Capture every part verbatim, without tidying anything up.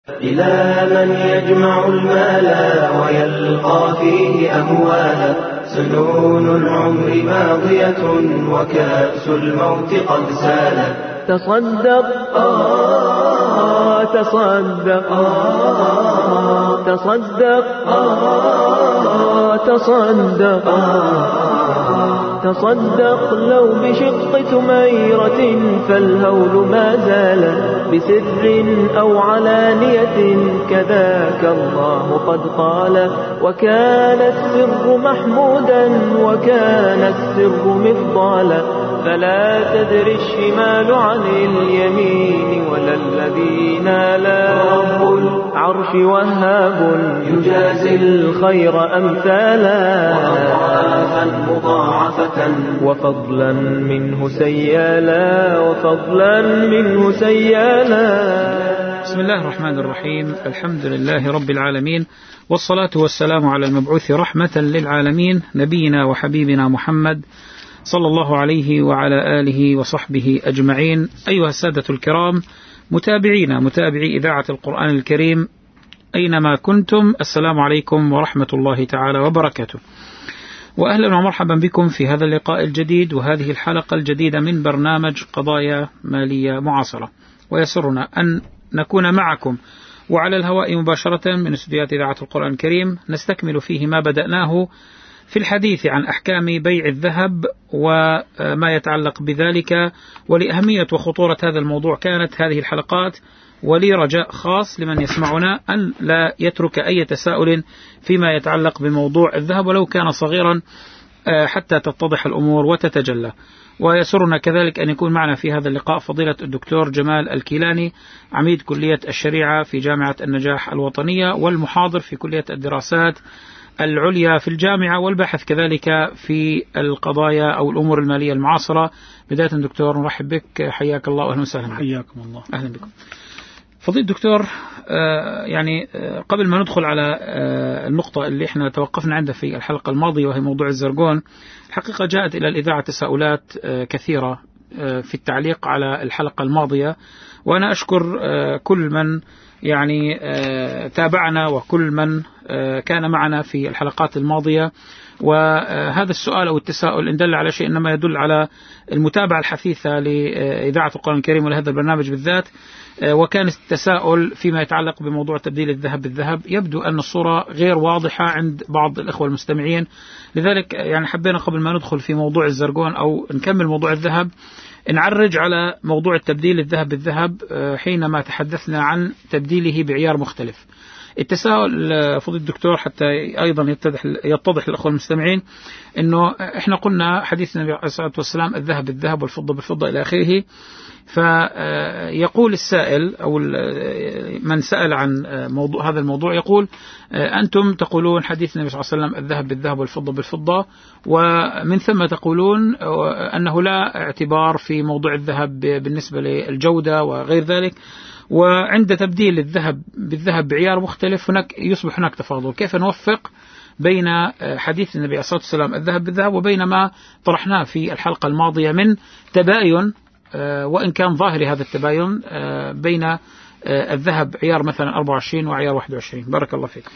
إلى من يجمع المال ويلقى فيه أموالا، سنون العمر ماضية وكأس الموت قد سالا. تصدق آه تصدق آه تصدق آه تصدق آه تصدق لو بشق تميرة فالهول ما زال، بسر أو علانية كذاك الله قد قال. وكان السر محمودا وكان السر مفضالا، فلا تدري الشمال عن اليمين ولا الذين لا. رب العرش وهاب يجازي الخير أمثالا، وأضعافا مضاعفة وفضلا منه سيالا، وفضلا منه سيالا. بسم الله الرحمن الرحيم. الحمد لله رب العالمين، والصلاة والسلام على المبعوث رحمة للعالمين، نبينا وحبيبنا محمد صلى الله عليه وعلى آله وصحبه أجمعين. أيها السادة الكرام، متابعينا متابعي إذاعة القرآن الكريم أينما كنتم، السلام عليكم ورحمة الله تعالى وبركاته، وأهلا ومرحبا بكم في هذا اللقاء الجديد وهذه الحلقة الجديدة من برنامج قضايا مالية معاصرة. ويسرنا أن نكون معكم وعلى الهواء مباشرة من استديوهات إذاعة القرآن الكريم، نستكمل فيه ما بدأناه في الحديث عن أحكام بيع الذهب وما يتعلق بذلك. ولأهمية وخطورة هذا الموضوع كانت هذه الحلقات، ولي رجاء خاص لمن يسمعنا أن لا يترك أي تساؤل فيما يتعلق بموضوع الذهب ولو كان صغيرا حتى تتضح الأمور وتتجلى. ويسرنا كذلك أن يكون معنا في هذا اللقاء فضيلة الدكتور جمال الكيلاني، عميد كلية الشريعة في جامعة النجاح الوطنية، والمحاضر في كلية الدراسات العليا في الجامعة، والباحث كذلك في القضايا أو الأمور المالية المعاصرة. بداية دكتور نرحب بك، حياك الله وأهلا وسهلا. حياكم الله. أهلا بكم فضيلة الدكتور. آه يعني آه قبل ما ندخل على آه النقطة اللي احنا توقفنا عندها في الحلقة الماضية وهي موضوع الزرقون، الحقيقة جاءت إلى الإذاعة تساؤلات آه كثيرة آه في التعليق على الحلقة الماضية، وأنا أشكر آه كل من يعني آه تابعنا وكل من آه كان معنا في الحلقات الماضية. وهذا السؤال أو التساؤل إن دل على شيء إنما يدل على المتابعة الحثيثة لإذاعة القرآن الكريم ولهذا البرنامج بالذات. وكان التساؤل فيما يتعلق بموضوع تبديل الذهب بالذهب. يبدو أن الصورة غير واضحة عند بعض الإخوة المستمعين، لذلك يعني حبينا قبل ما ندخل في موضوع الزرقون أو نكمل موضوع الذهب نعرج على موضوع التبديل الذهب بالذهب حينما تحدثنا عن تبديله بعيار مختلف. التساؤل فضيلة الدكتور حتى أيضا يتضح يتضح للأخوة المستمعين أنه إحنا قلنا حديث النبي عليه الصلاة والسلام الذهب بالذهب والفضة بالفضة إلى آخره. فيقول السائل أو من سأل عن موضوع هذا الموضوع يقول: أنتم تقولون حديث النبي صلى الله عليه وسلم الذهب بالذهب والفضة بالفضة، ومن ثم تقولون أنه لا اعتبار في موضوع الذهب بالنسبة للجودة وغير ذلك، وعند تبديل الذهب بالذهب بعيار مختلف هناك يصبح هناك تفاضل. كيف نوفق بين حديث النبي عليه الصلاة والسلام الذهب بالذهب وبين ما طرحناه في الحلقة الماضية من تباين، وإن كان ظاهري هذا التباين، بين الذهب عيار مثلا أربعة وعشرين وعيار واحد وعشرين؟ بارك الله فيكم.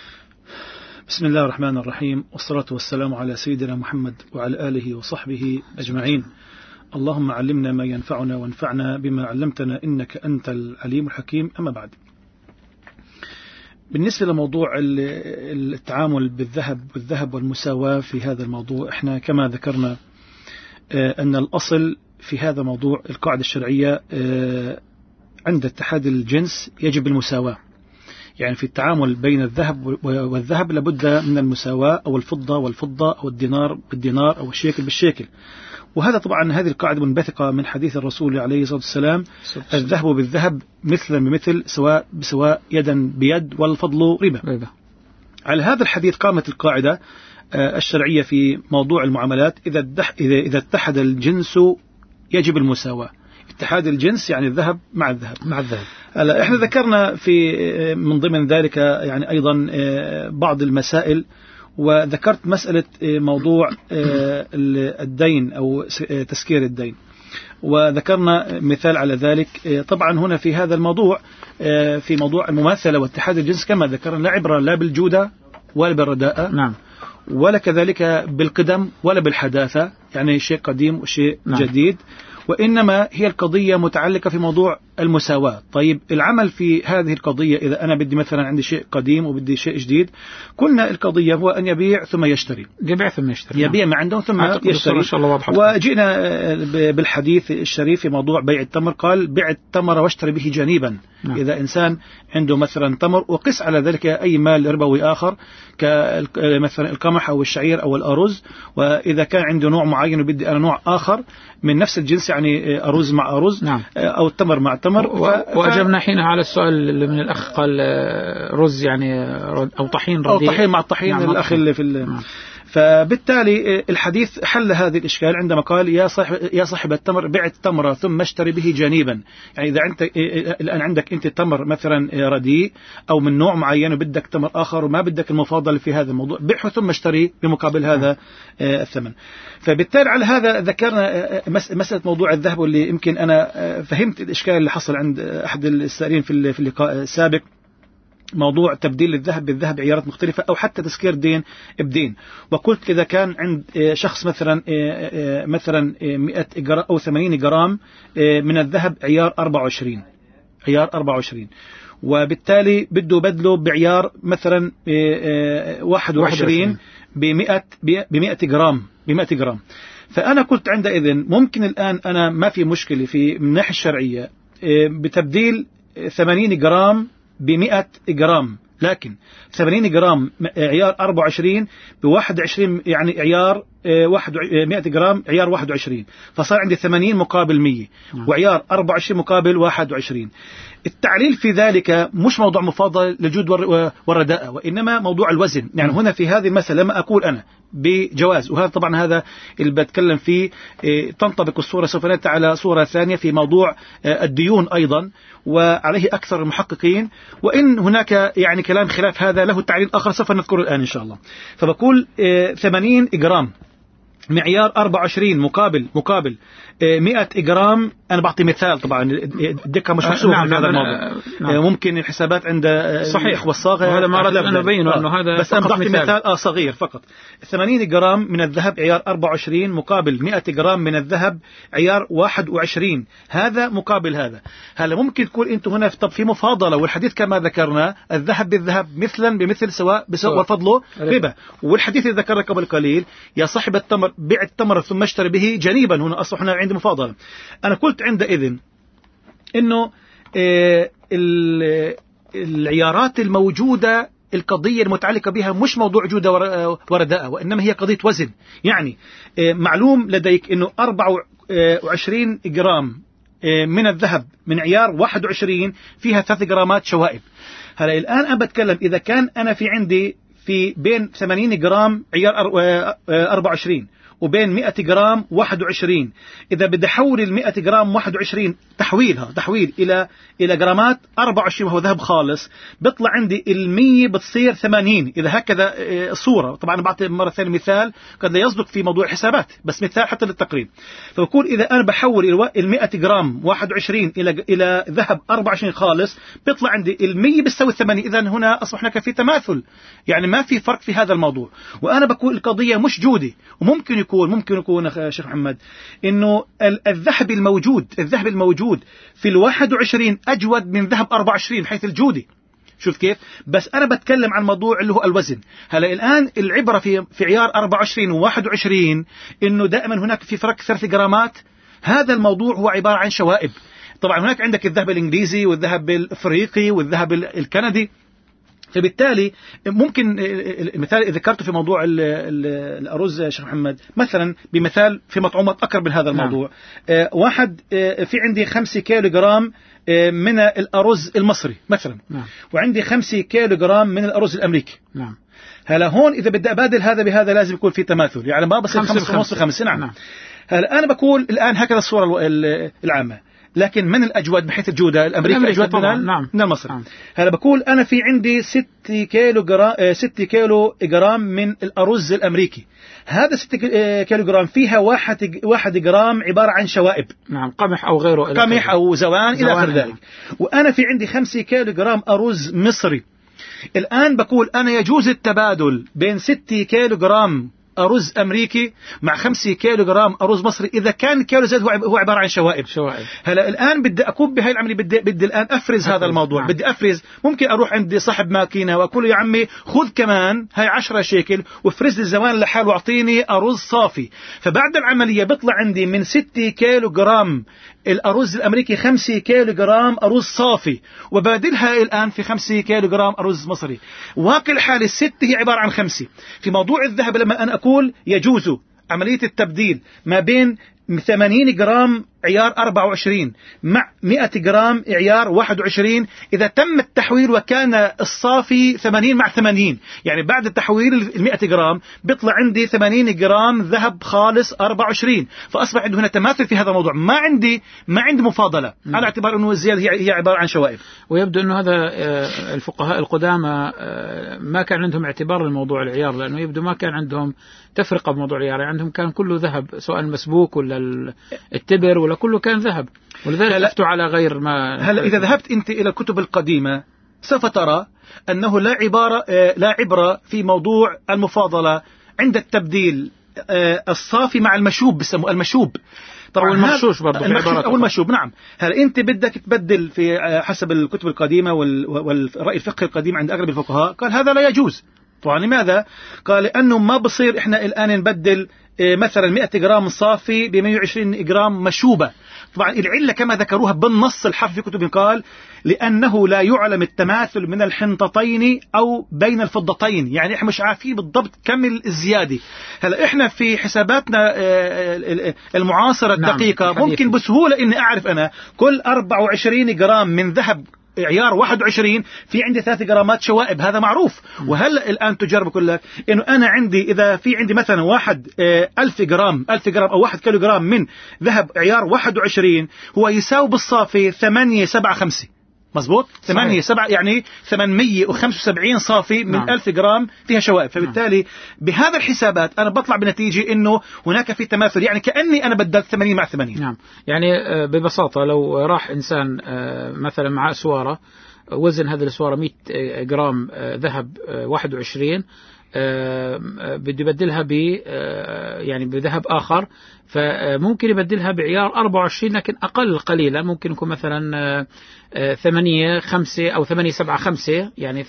بسم الله الرحمن الرحيم، والصلاة والسلام على سيدنا محمد وعلى آله وصحبه أجمعين. اللهم علمنا ما ينفعنا وانفعنا بما علمتنا إنك أنت العليم الحكيم. أما بعد، بالنسبة لموضوع التعامل بالذهب والذهب والمساواة في هذا الموضوع، احنا كما ذكرنا أن الأصل في هذا الموضوع القاعدة الشرعية عند اتحاد الجنس يجب المساواة. يعني في التعامل بين الذهب والذهب لابد من المساواة، أو الفضة والفضة، أو الدينار بالدينار، أو الشيكل بالشيكل. وهذا طبعا هذه القاعدة منبثقة من حديث الرسول عليه الصلاة والسلام: الذهب بالذهب مثلا بمثل سواء بسواء يدا بيد والفضل ربا. على هذا الحديث قامت القاعدة الشرعية في موضوع المعاملات: إذا إذا اتحد الجنس يجب المساواة. اتحاد الجنس يعني الذهب مع الذهب مع الذهب. هلا احنا ذكرنا في من ضمن ذلك يعني أيضا بعض المسائل، وذكرت مسألة موضوع الدين أو تسكير الدين، وذكرنا مثال على ذلك. طبعا هنا في هذا الموضوع في موضوع المماثلة واتحاد الجنس كما ذكرنا لا عبرة لا بالجودة ولا بالرداءة، نعم، ولا كذلك بالقدم ولا بالحداثة، يعني شيء قديم وشيء نعم. جديد، وإنما هي القضية متعلقة في موضوع المساواة. طيب العمل في هذه القضية، إذا أنا بدي مثلا عندي شيء قديم وبدي شيء جديد، كنا القضية هو أن يبيع ثم يشتري، يبيع ثم يشتري، يبيع ما عندهم ثم يشتري. وجئنا بالحديث الشريف في موضوع بيع التمر، قال بيع التمر واشتري به جانبا. نعم. إذا إنسان عنده مثلا تمر وقس على ذلك أي مال ربوي آخر كمثلا القمح أو الشعير أو الأرز، وإذا كان عنده نوع معين وبدي أنا نوع آخر من نفس الجنس، يعني أرز مع أرز، نعم. أو التمر مع تمر. و... ف... وأجبنا حين على السؤال اللي من الأخ قال رز يعني أو طحين رديء، أو طحين مع الطحين. نعم. الأخ اللي في ال... نعم. فبالتالي الحديث حل هذه الإشكال عندما قال يا صاحب يا صاحب التمر بع التمر ثم اشتري به جانبا. يعني إذا أنت الآن عندك أنت تمر مثلا رديء أو من نوع معين وبدك تمر آخر وما بدك المفاضل في هذا الموضوع، بيعه ثم اشتري بمقابل هذا الثمن. فبالتالي على هذا ذكرنا مسألة موضوع الذهب، واللي يمكن أنا فهمت الإشكال اللي حصل عند أحد السائلين في في اللقاء السابق، موضوع تبديل الذهب بالذهب عيارات مختلفة أو حتى تسكير دين بدين. وقلت إذا كان عند شخص مثلا مثلا مئة جرام أو ثمانين جرام من الذهب عيار أربعة وعشرين عيار أربعة وعشرين، وبالتالي بده بدله بعيار مثلا واحد وعشرين بمئة بمئة جرام بمئة جرام. فأنا قلت عندئذ ممكن الآن أنا ما في مشكلة في من الناحية الشرعية بتبديل ثمانين جرام بمئة جرام، لكن ثمانين جرام عيار أربعة وعشرين بواحد وعشرين يعني عيار واحد مئة جرام عيار واحد وعشرين، فصار عندي ثمانين مقابل مئة وعيار أربعة وعشرين مقابل واحد وعشرين. التعليل في ذلك مش موضوع مفاضل للجود والرداءة، وإنما موضوع الوزن. يعني هنا في هذه المسألة لما أقول أنا بجواز، وهذا طبعا هذا اللي بتكلم فيه تنطبق الصورة سوف نأتي على صورة ثانية في موضوع الديون أيضا، وعليه أكثر المحققين، وإن هناك يعني كلام خلاف هذا له تعليل آخر سوف نذكره الآن إن شاء الله. فبقول ثمانين جرام معيار أربعة وعشرين مقابل مقابل مئة جرام. أنا بعطي مثال، طبعا الدقة مش محسوبة. نعم. في هذا الموضوع. نعم. ممكن الحسابات عند صحيح والصاغة، وهذا ما أردت أن أبينه أنه هذا بس أنا بعطي مثال, مثال آه صغير فقط. ثمانين جرام من الذهب عيار أربعة وعشرين مقابل مئة جرام من الذهب عيار واحد وعشرين، هذا مقابل هذا. هلا ممكن تقول أنتم هنا طب في مفاضلة، والحديث كما ذكرنا الذهب بالذهب مثلا بمثل سواء بسواء وفضله ربا. والحديث اللي ذكرنا قبل قليل يا صاحب التمر بيع التمر ثم اشتري به جانبا، هنا أصلا هنا عندي مفاضلة. أنا قلت عندئذ إنه آه العيارات الموجودة القضية المتعلقة بها مش موضوع جودة ورداءة، وإنما هي قضية وزن. يعني آه معلوم لديك إنه أربعة وعشرين جرام آه من الذهب من عيار واحد وعشرين فيها ثلاث جرامات شوائب. هلا الآن أنا بتكلم إذا كان أنا في عندي في بين ثمانين جرام عيار أربعة وعشرين وبين مئة جرام واحد وعشرين، إذا بدي أحول ال مئة جرام واحد وعشرين تحويلها تحويل إلى إلى جرامات أربعة وعشرين وهو ذهب خالص، بيطلع عندي ال مئة بتصير ثمانين. إذا هكذا صورة، طبعا بعطي مرة ثانية مثال قد لا يصدق في موضوع الحسابات، بس مثال حتى للتقريب. فبقول إذا أنا بحول ال مئة جرام واحد وعشرين إلى إلى ذهب أربعة وعشرين خالص، بيطلع عندي ال مئة بتساوي ثمانين. إذا هنا أصبح هناك في تماثل، يعني ما في فرق في هذا الموضوع. وأنا بقول القضية مش جودي، وممكن يكون ممكن يكون شيخ محمد إنه الذهب الموجود الذهب الموجود في الواحد وعشرين أجود من ذهب أربعة وعشرين حيث الجودي. شوف كيف؟ بس أنا بتكلم عن موضوع اللي هو الوزن. هلا الآن العبرة في في عيار أربعة وعشرين وواحد وعشرين إنه دائما هناك في فرق ثلاث جرامات. هذا الموضوع هو عبارة عن شوائب. طبعا هناك عندك الذهب الإنجليزي والذهب الأفريقي والذهب الكندي. فبالتالي ممكن المثال اللي ذكرته في موضوع الأرز يا شيخ محمد، مثلا بمثال في مطعومات أقرب من هذا الموضوع. نعم. واحد في عندي خمسة كيلو جرام من الأرز المصري مثلا. نعم. وعندي خمسة كيلو جرام من الأرز الأمريكي. نعم. هلا هون إذا بدي أبادل هذا بهذا لازم يكون في تماثل، يعني ما بصير خمسة ونص خمسة. نعم. نعم. هلا أنا بقول الآن هكذا الصورة العامة. لكن من الأجود من حيث الجودة؟ الأمريكي أجود من, نعم. من المصري. نعم. هلا بقول أنا في عندي ست كيلو جرام ست كيلو جرام من الأرز الأمريكي. هذا ست كيلو جرام فيها واحد واحد جرام عبارة عن شوائب، نعم، قمح أو غيره، قمح أو زوان إلى آخر ذلك. وأنا في عندي خمسة كيلو جرام أرز مصري. الآن بقول أنا يجوز التبادل بين ستة كيلو جرام أرز أمريكي مع خمسة كيلو جرام أرز مصري إذا كان كيلو زيت هو عبارة عن شوائب. شوائب. هلا الآن بدي أكون بهاي العملية، بدي بدي الآن أفرز, أفرز هذا الموضوع. نعم. بدي أفرز، ممكن أروح عندي صاحب ماكينة وأقول له يا عمي خذ كمان هاي عشرة شيكل وافرز لي الزوان لحال واعطيني أرز صافي. فبعد العملية بيطلع عندي من ستة كيلو جرام الأرز الأمريكي خمسة كيلو جرام أرز صافي، وبادلها الآن في خمسة كيلو جرام أرز مصري. واقع الحال الستة هي عبارة عن خمسة. في موضوع الذهب لما أنا أقول يجوز عملية التبديل ما بين ثمانين جرام عيار أربعة وعشرين مع مئة جرام عيار واحد وعشرين إذا تم التحويل وكان الصافي ثمانين مع ثمانين، يعني بعد التحويل المئة جرام بيطلع عندي ثمانين جرام ذهب خالص أربعة وعشرين، فأصبح عنده هنا تماثل في هذا الموضوع. ما عندي ما عندي مفاضلة م. على اعتبار أنه الزيادة هي هي عبارة عن شوائب. ويبدو أنه هذا الفقهاء القدامى ما كان عندهم اعتبار للموضوع العيار، لأنه يبدو ما كان عندهم تفرقة بموضوع العيار، عندهم كان كله ذهب سواء المسبوك ولا التبر ولا كله كان ذهب، ولذلك لفتوا على غير ما. هلا إذا ذهبت أنت إلى الكتب القديمة سوف ترى أنه لا عبارة لا عبرة في موضوع المفاضلة عند التبديل الصافي مع المشوب، بسموه المشوب طبعا، المغشوش برضه أو المشوب. نعم. هل أنت بدك تبدل في حسب الكتب القديمة والرأي الفقهي القديم عند أغلب الفقهاء قال هذا لا يجوز. طبعا لماذا؟ قال لأنه ما بصير إحنا الآن نبدل مثلا مئة جرام صافي ب مئة وعشرين جرام مشوبة. طبعا العلة كما ذكروها بالنص الحرف في كتب قال لأنه لا يعلم التماثل من الحنطتين أو بين الفضتين، يعني إحنا مش عارفين بالضبط كم الزيادة. هلا إحنا في حساباتنا المعاصرة الدقيقة نعم. ممكن بسهولة إني أعرف أنا كل أربعة وعشرين جرام من ذهب عيار واحد وعشرين في عندي ثلاث جرامات شوائب، هذا معروف. وهلا الآن تجرب أقول لك إنه أنا عندي إذا في عندي مثلا واحد ألف جرام ألف جرام أو واحد كيلو جرام من ذهب عيار واحد وعشرين هو يساوي بالصافي ثمانية سبعة خمسة، مظبوط؟ ثمانية سبعة يعني ثمانمئة وخمسة وسبعين صافي من نعم. ألف جرام فيها شوائب. فبالتالي نعم. بهذا الحسابات أنا بطلع بنتيجة إنه هناك في تماثل، يعني كأني أنا بدلت ثمانين مع ثمانين. نعم. يعني ببساطة لو راح إنسان مثلا مع سوارة وزن هذه السوارة مئة جرام ذهب واحد وعشرين بده يبدلها ب يعني بذهب آخر، فممكن يبدلها بعيار أربعة وعشرين لكن أقل قليلا، ممكن يكون مثلا ثمانية خمسة أو ثمانية سبعة خمسة، يعني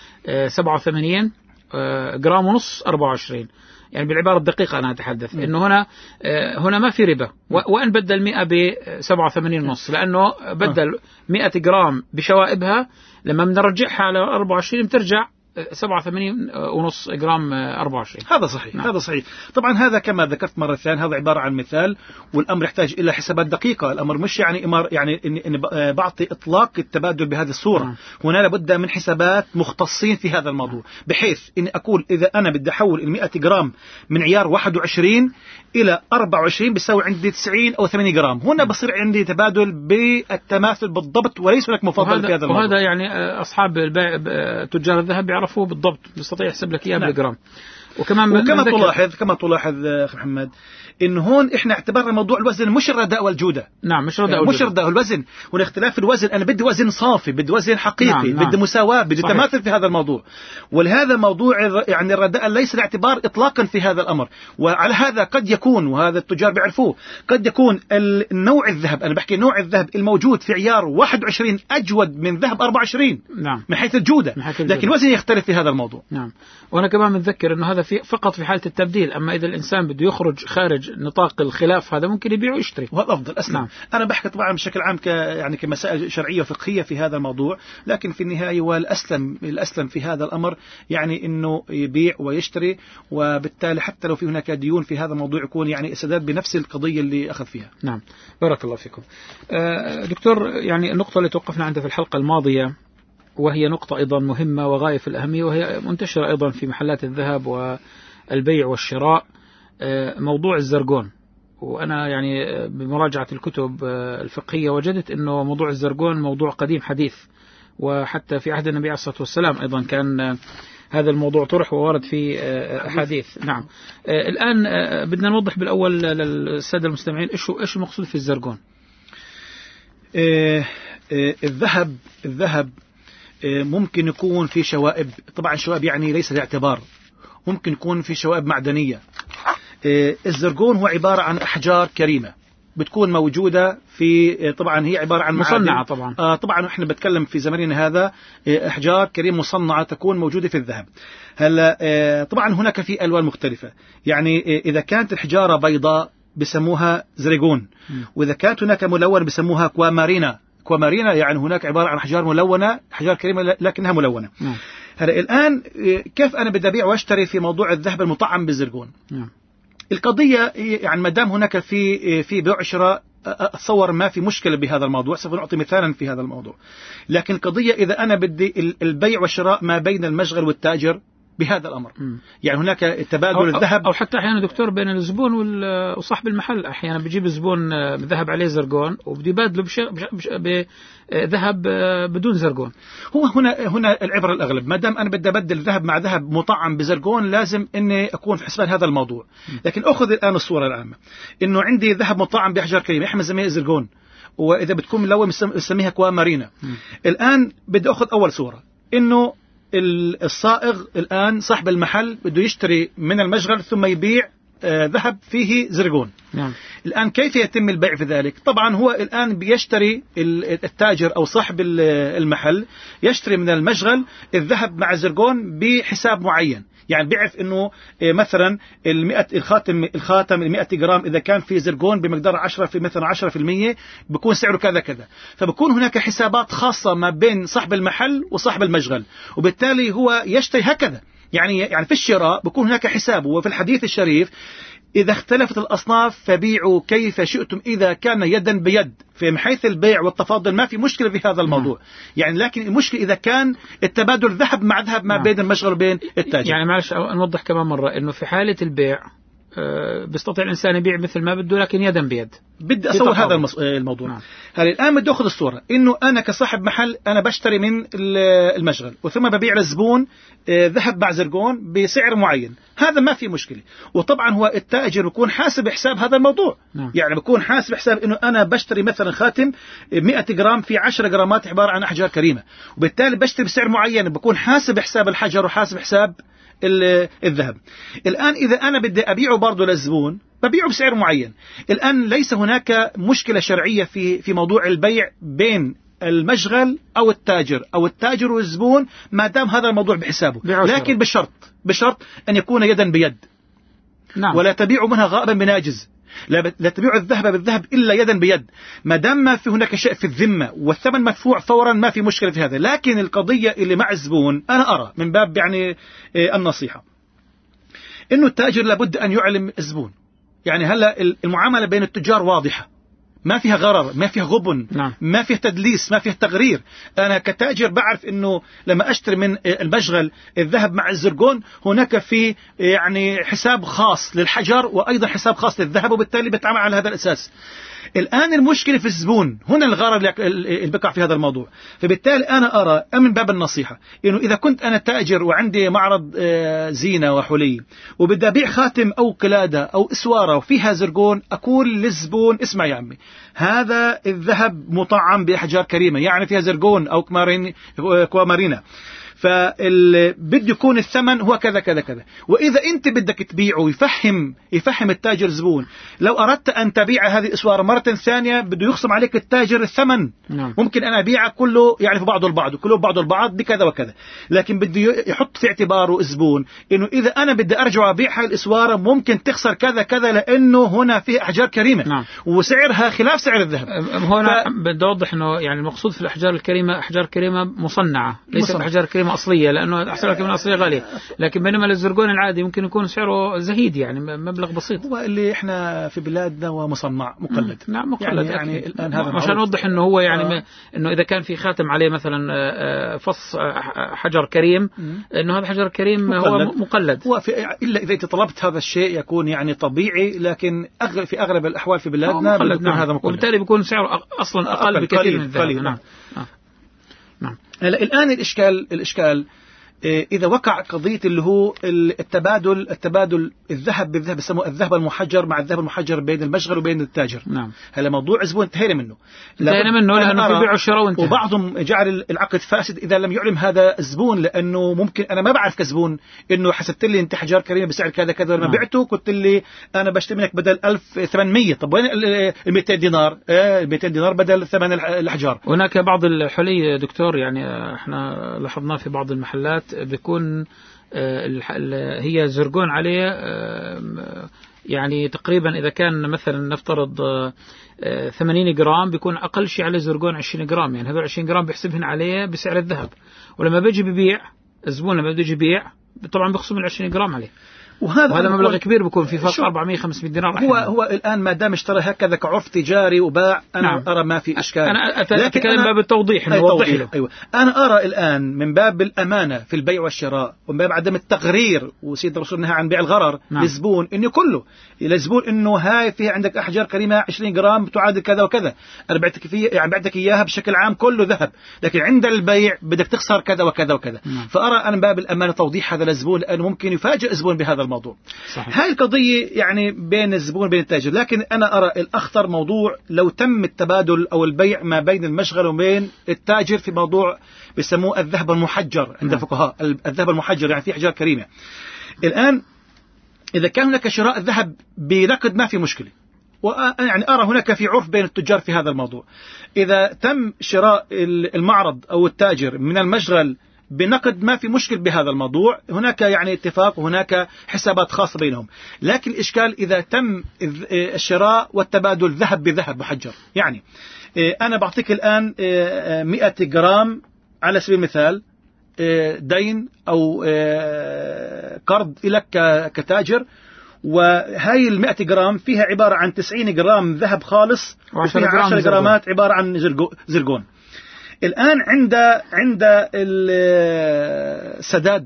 سبعة وثمانين جرام ونص أربعة وعشرين. يعني بالعبارة الدقيقة أنا أتحدث إنه هنا هنا ما في ربا، وأن بدل مئة ب سبعة وثمانين ونص، لأنه بدل مئة جرام بشوائبها لما بنرجعها على أربعة وعشرين بترجع سبعة وثمانين ونص جرام أربعة وعشرين. هذا صحيح. نعم. هذا صحيح. طبعا هذا كما ذكرت مرة ثانية هذا عبارة عن مثال، والأمر يحتاج إلى حسابات دقيقة. الأمر مش يعني إمار يعني إني إن بعطي إطلاق التبادل بهذه الصورة. نعم. هنا لابد من حسابات مختصين في هذا الموضوع، بحيث إني أقول إذا أنا بدي أحول المئة جرام من عيار واحد وعشرين إلى أربعة وعشرين بيساوي عندي تسعين أو ثمانين جرام، هنا بصير عندي تبادل بالتماثل بالضبط وليس لك مفاضلة في هذا الموضوع. وهذا يعني أصحاب البيع تجار الذهب يعرفوه بالضبط، بيستطيع يحسب لك إياه نعم. بالجرام. وكمان وكما تلاحظ كما تلاحظ أخي محمد إن هون إحنا اعتبرنا موضوع الوزن مش الرداء والجودة. نعم مش الرداء والجودة. مش الرداء والوزن، والاختلاف في الوزن أنا بدي وزن صافي، بدي وزن حقيقي، نعم. بدي نعم. مساواة، بدي صحيح. تماثل في هذا الموضوع. ولهذا موضوع يعني الرداء ليس الاعتبار إطلاقا في هذا الأمر. وعلى هذا قد يكون، وهذا التجار بيعرفوه، قد يكون النوع الذهب، أنا بحكي نوع الذهب الموجود في عيار واحد وعشرين أجود من ذهب أربعة وعشرين نعم. من حيث الجودة، من حيث الجودة. لكن الوزن يختلف في هذا الموضوع. نعم. وأنا كمان متذكر إنه هذا في فقط في حالة التبديل، أما إذا الإنسان بده يخرج خارج نطاق الخلاف هذا ممكن يبيع ويشتري، وهذا أفضل أسلم. نعم. أنا بحكي طبعا بشكل عام ك يعني كمسائل شرعية وفقهية في هذا الموضوع، لكن في النهاية والأسلم الأسلم في هذا الأمر يعني إنه يبيع ويشتري، وبالتالي حتى لو في هناك ديون في هذا الموضوع يكون يعني سداد بنفس القضية اللي أخذ فيها. نعم. بارك الله فيكم. آه دكتور، يعني النقطة اللي توقفنا عندها في الحلقة الماضية وهي نقطة أيضا مهمة وغاية في الأهمية، وهي منتشرة أيضا في محلات الذهب والبيع والشراء، موضوع الزرقون وأنا يعني بمراجعة الكتب الفقهية وجدت أنه موضوع الزرقون موضوع قديم حديث، وحتى في عهد النبي عليه الصلاة والسلام أيضا كان هذا الموضوع طرح وورد في أحاديث. نعم. الآن بدنا نوضح بالأول للسادة المستمعين إيش إيش المقصود في الزرقون. إيه إيه الذهب الذهب إيه ممكن يكون في شوائب، طبعا شوائب يعني ليس الاعتبار، ممكن يكون في شوائب معدنية. إيه الزرقون هو عبارة عن أحجار كريمة بتكون موجودة في، طبعا هي عبارة عن مصنعة طبعا. آه طبعا احنا بنتكلم في زماننا هذا احجار كريم مصنعة تكون موجودة في الذهب. هلا آه طبعا هناك في الوان مختلفة، يعني آه اذا كانت الحجارة بيضاء بسموها زرقون، واذا كانت هناك ملونة بسموها كوامارينا. كوامارينا يعني هناك عبارة عن احجار ملونة، احجار كريمة لكنها ملونة. م. هلا الان آه كيف انا بدي ابيع واشتري في موضوع الذهب المطعم بالزرقون؟ م. القضية يعني ما دام هناك في في بيع وشراء، أتصور ما في مشكلة بهذا الموضوع، سوف نعطي مثالا في هذا الموضوع. لكن القضية إذا أنا بدي البيع والشراء ما بين المشغل والتاجر بهذا الأمر، م. يعني هناك تبادل أو الذهب، أو حتى أحيانا دكتور بين الزبون وصاحب المحل، أحيانا بيجيب الزبون ذهب عليه زرقون وبده يبادله بذهب بدون زرقون. هو هنا هنا العبرة الأغلب، ما دام أنا بدي أبدل ذهب مع ذهب مطعم بزرقون لازم إني أكون في حسبان هذا الموضوع. م. لكن أخذ الآن الصورة العامة، إنه عندي ذهب مطعم بأحجار كريمة إحنا بنسميه زرقون، وإذا بتكون ملون بنسميها كوامارينا. م. الآن بدي أخذ أول صورة، إنه الصائغ الآن صاحب المحل بده يشتري من المشغل ثم يبيع آه ذهب فيه زرقون. نعم. الآن كيف يتم البيع في ذلك؟ طبعا هو الآن بيشتري التاجر أو صاحب المحل يشتري من المشغل الذهب مع الزرقون بحساب معين، يعني بيعرف انه مثلا المئة الخاتم الخاتم المئة جرام اذا كان في زرقون بمقدار عشرة في مثلا عشرة في المية بيكون سعره كذا كذا، فبكون هناك حسابات خاصة ما بين صاحب المحل وصاحب المشغل، وبالتالي هو يشتري هكذا. يعني يعني في الشراء بكون هناك حساب. وفي الحديث الشريف إذا اختلفت الأصناف فبيعوا كيف شئتم إذا كان يدا بيد، في حيث البيع والتفاضل ما في مشكلة في هذا الموضوع. يعني لكن المشكلة إذا كان التبادل ذهب مع ذهب ما بين المشغل وبين التاجر. يعني معلش نوضح كمان مرة إنه في حالة البيع أه بيستطيع الإنسان يبيع مثل ما بده لكن يدا بيد. بدي أصور هذا الموضوع. نعم. هل الآن بدي أخذ الصورة إنه أنا كصاحب محل أنا بشتري من المشغل وثم ببيع للزبون ذهب مع زرقون بسعر معين، هذا ما في مشكلة. وطبعا هو التاجر يكون حاسب حساب هذا الموضوع. نعم. يعني بيكون حاسب حساب إنه أنا بشتري مثلا خاتم مئة جرام في عشرة جرامات عبارة عن أحجار كريمة، وبالتالي بشتري بسعر معين، بكون حاسب حساب الحجر وحاسب حساب الذهب. الآن إذا أنا بدي أبيعه برضه للزبون ببيعه بسعر معين. الآن ليس هناك مشكلة شرعية في في موضوع البيع بين المشغل أو التاجر أو التاجر والزبون ما دام هذا الموضوع بحسابه، لكن بشرط بشرط أن يكون يدا بيد. نعم. ولا تبيع منها غائبا بناجز، لا, لا تبيع الذهب بالذهب إلا يدا بيد. ما دام ما في هناك شيء في الذمة والثمن مدفوع فورا ما في مشكلة في هذا. لكن القضية اللي مع الزبون أنا أرى من باب يعني النصيحة إنه التاجر لابد أن يعلم الزبون. يعني هلا المعاملة بين التجار واضحة، ما فيها غرر، ما فيها غبن. نعم. ما فيها تدليس، ما فيها تغرير. أنا كتاجر بعرف إنه لما أشتري من المشغل الذهب مع الزرقون هناك في يعني حساب خاص للحجر وأيضا حساب خاص للذهب، وبالتالي بتعامل على هذا الأساس. الآن المشكلة في الزبون، هنا الغرر اللي بقع في هذا الموضوع. فبالتالي أنا أرى من باب النصيحة إنه إذا كنت أنا تاجر وعندي معرض زينة وحلي وبدي أبيع خاتم أو قلادة أو إسوارة وفيها زرقون، أقول للزبون اسمع يا عمي هذا الذهب مطعم بأحجار كريمة يعني فيها زرقون أو كوامارينا، فبده يكون الثمن هو كذا كذا كذا. وإذا أنت بدك تبيعه يفهم يفهم التاجر الزبون لو أردت أن تبيع هذه الإسوارة مرة ثانية بده يخصم عليك التاجر الثمن. نعم. ممكن أنا أبيعه كله يعني في بعضه البعض وكله بعضه البعض بكذا وكذا، لكن بده يحط في اعتباره الزبون إنه إذا أنا بدي أرجع أبيع هذه الإسوارة ممكن تخسر كذا كذا لأنه هنا في أحجار كريمة. نعم. وسعرها خلاف سعر الذهب. هنا ف... بدي أوضح إنه يعني المقصود في الأحجار الكريمة أحجار كريمة مصنعة، ليس أحجار كريمة كلمة أصلية، لأنه أحسن لك كلمة أصلية غالية، لكن بينما الزرقون العادي ممكن يكون سعره زهيد يعني مبلغ بسيط. هو اللي إحنا في بلادنا ومصنع مقلد. نعم مقلد يعني, يعني الآن هذا عشان نوضح إنه هو يعني آه. إنه إذا كان في خاتم عليه مثلا فص حجر كريم، إنه هذا حجر كريم مقلد. هو مقلد. هو في إلا إذا طلبت هذا الشيء يكون يعني طبيعي، لكن أغلب في أغلب الأحوال في بلادنا بيكون نعم. هذا مقلد، وبالتالي بيكون سعره أصلا أقل, أقل بكثير من الذهب. نعم. آه. نعم. الآن الإشكال الإشكال إذا وقع قضية اللي هو التبادل التبادل الذهب بالذهب، بيسموه الذهب المحجر مع الذهب المحجر بين المشغل وبين التاجر. نعم. هذا موضوع زبون انتهينا منه انتهينا منه لأنه في بيع وشراء وانتهى. وبعضهم جعل العقد فاسد إذا لم يعلم هذا الزبون، لأنه ممكن أنا ما بعرف كزبون إنه حسبت لي أنت حجار كريمة بسعر كذا كذا، لما نعم. بعته قلت لي أنا بشتري منك بدل ألف وثمانمية، طب وين ال مئتين دينار؟ آه مئتين دينار بدل ثمن الأحجار. هناك بعض الحلي دكتور يعني احنا لاحظناه في بعض المحلات بيكون هي زرقون عليه يعني تقريبا إذا كان مثلا نفترض ثمانين جرام بيكون أقل شيء عليه زرقون عشرين جرام، يعني هذول عشرين جرام بيحسبهن عليه بسعر الذهب، ولما بيجي ببيع الزبون لما بيجي يبيع طبعا بيخصم ال عشرين جرام عليه، وهذا, وهذا مبلغ كبير بيكون في فرق أربعمية خمسمية دينار. هو هو الآن ما دام اشترى هكذا كعرف تجاري وباع أنا نعم. أرى ما في إشكال. أنا أتكلم من باب التوضيح نوضح له. أيوة. أنا أرى الآن من باب الأمانة في البيع والشراء ومن باب عدم التغرير، وسيد الرسول نهى عن بيع الغرر نعم. للزبون إنه كله للزبون إنه هاي في عندك أحجار كريمة عشرين جرام تعادل كذا وكذا، أنا بعتك فيه يعني بعتك إياها بشكل عام كله ذهب، لكن عند البيع بدك تخسر كذا وكذا وكذا نعم. فأرى أنا من باب الأمانة توضيح هذا للزبون، لأنه ممكن يفاجئ الزبون بهذا الموضوع. صحيح. هاي القضية يعني بين الزبون وبين التاجر، لكن أنا أرى الأخطر موضوع لو تم التبادل أو البيع ما بين المشغل وبين التاجر في موضوع بيسموه الذهب المحجر عند الفقهاء. الذهب المحجر يعني في أحجار كريمة. الآن إذا كان هناك شراء الذهب بنقد ما في مشكلة، ويعني أرى هناك في عرف بين التجار في هذا الموضوع. إذا تم شراء المعرض أو التاجر من المشغل بنقد ما في مشكل بهذا الموضوع، هناك يعني اتفاق وهناك حسابات خاصة بينهم. لكن الإشكال إذا تم الشراء والتبادل ذهب بذهب محجر، يعني أنا بعطيك الآن مئة جرام على سبيل المثال دين أو قرض لك كتاجر، وهاي المئة جرام فيها عبارة عن تسعين جرام ذهب خالص وفيها عشر جرامات عبارة عن زرقون. الآن عند عند السداد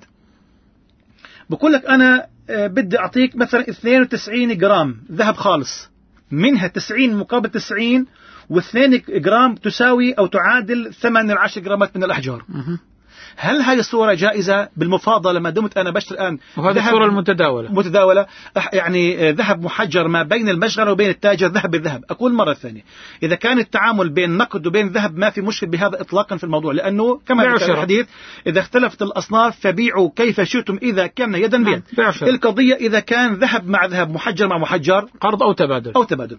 بقول لك أنا بدي أعطيك مثلا اثنين وتسعين جرام ذهب خالص، منها تسعين مقابل تسعين، واثنين جرام تساوي أو تعادل ثمن العشر جرامات من الأحجار. هل هذه الصورة جائزة بالمفاضلة ما دمت أنا بشتري الآن؟ وهذه الصورة المتداولة متداولة يعني ذهب محجر ما بين المشغل وبين التاجر ذهب بالذهب. أقول مرة ثانية إذا كان التعامل بين نقد وبين ذهب ما في مشكل بهذا إطلاقا في الموضوع، لأنه كما ذكر الحديث إذا اختلفت الأصناف فبيعوا كيف شئتم إذا كان يدا بيد. القضية إذا كان ذهب مع ذهب محجر مع محجر، قرض أو تبادل أو تبادل.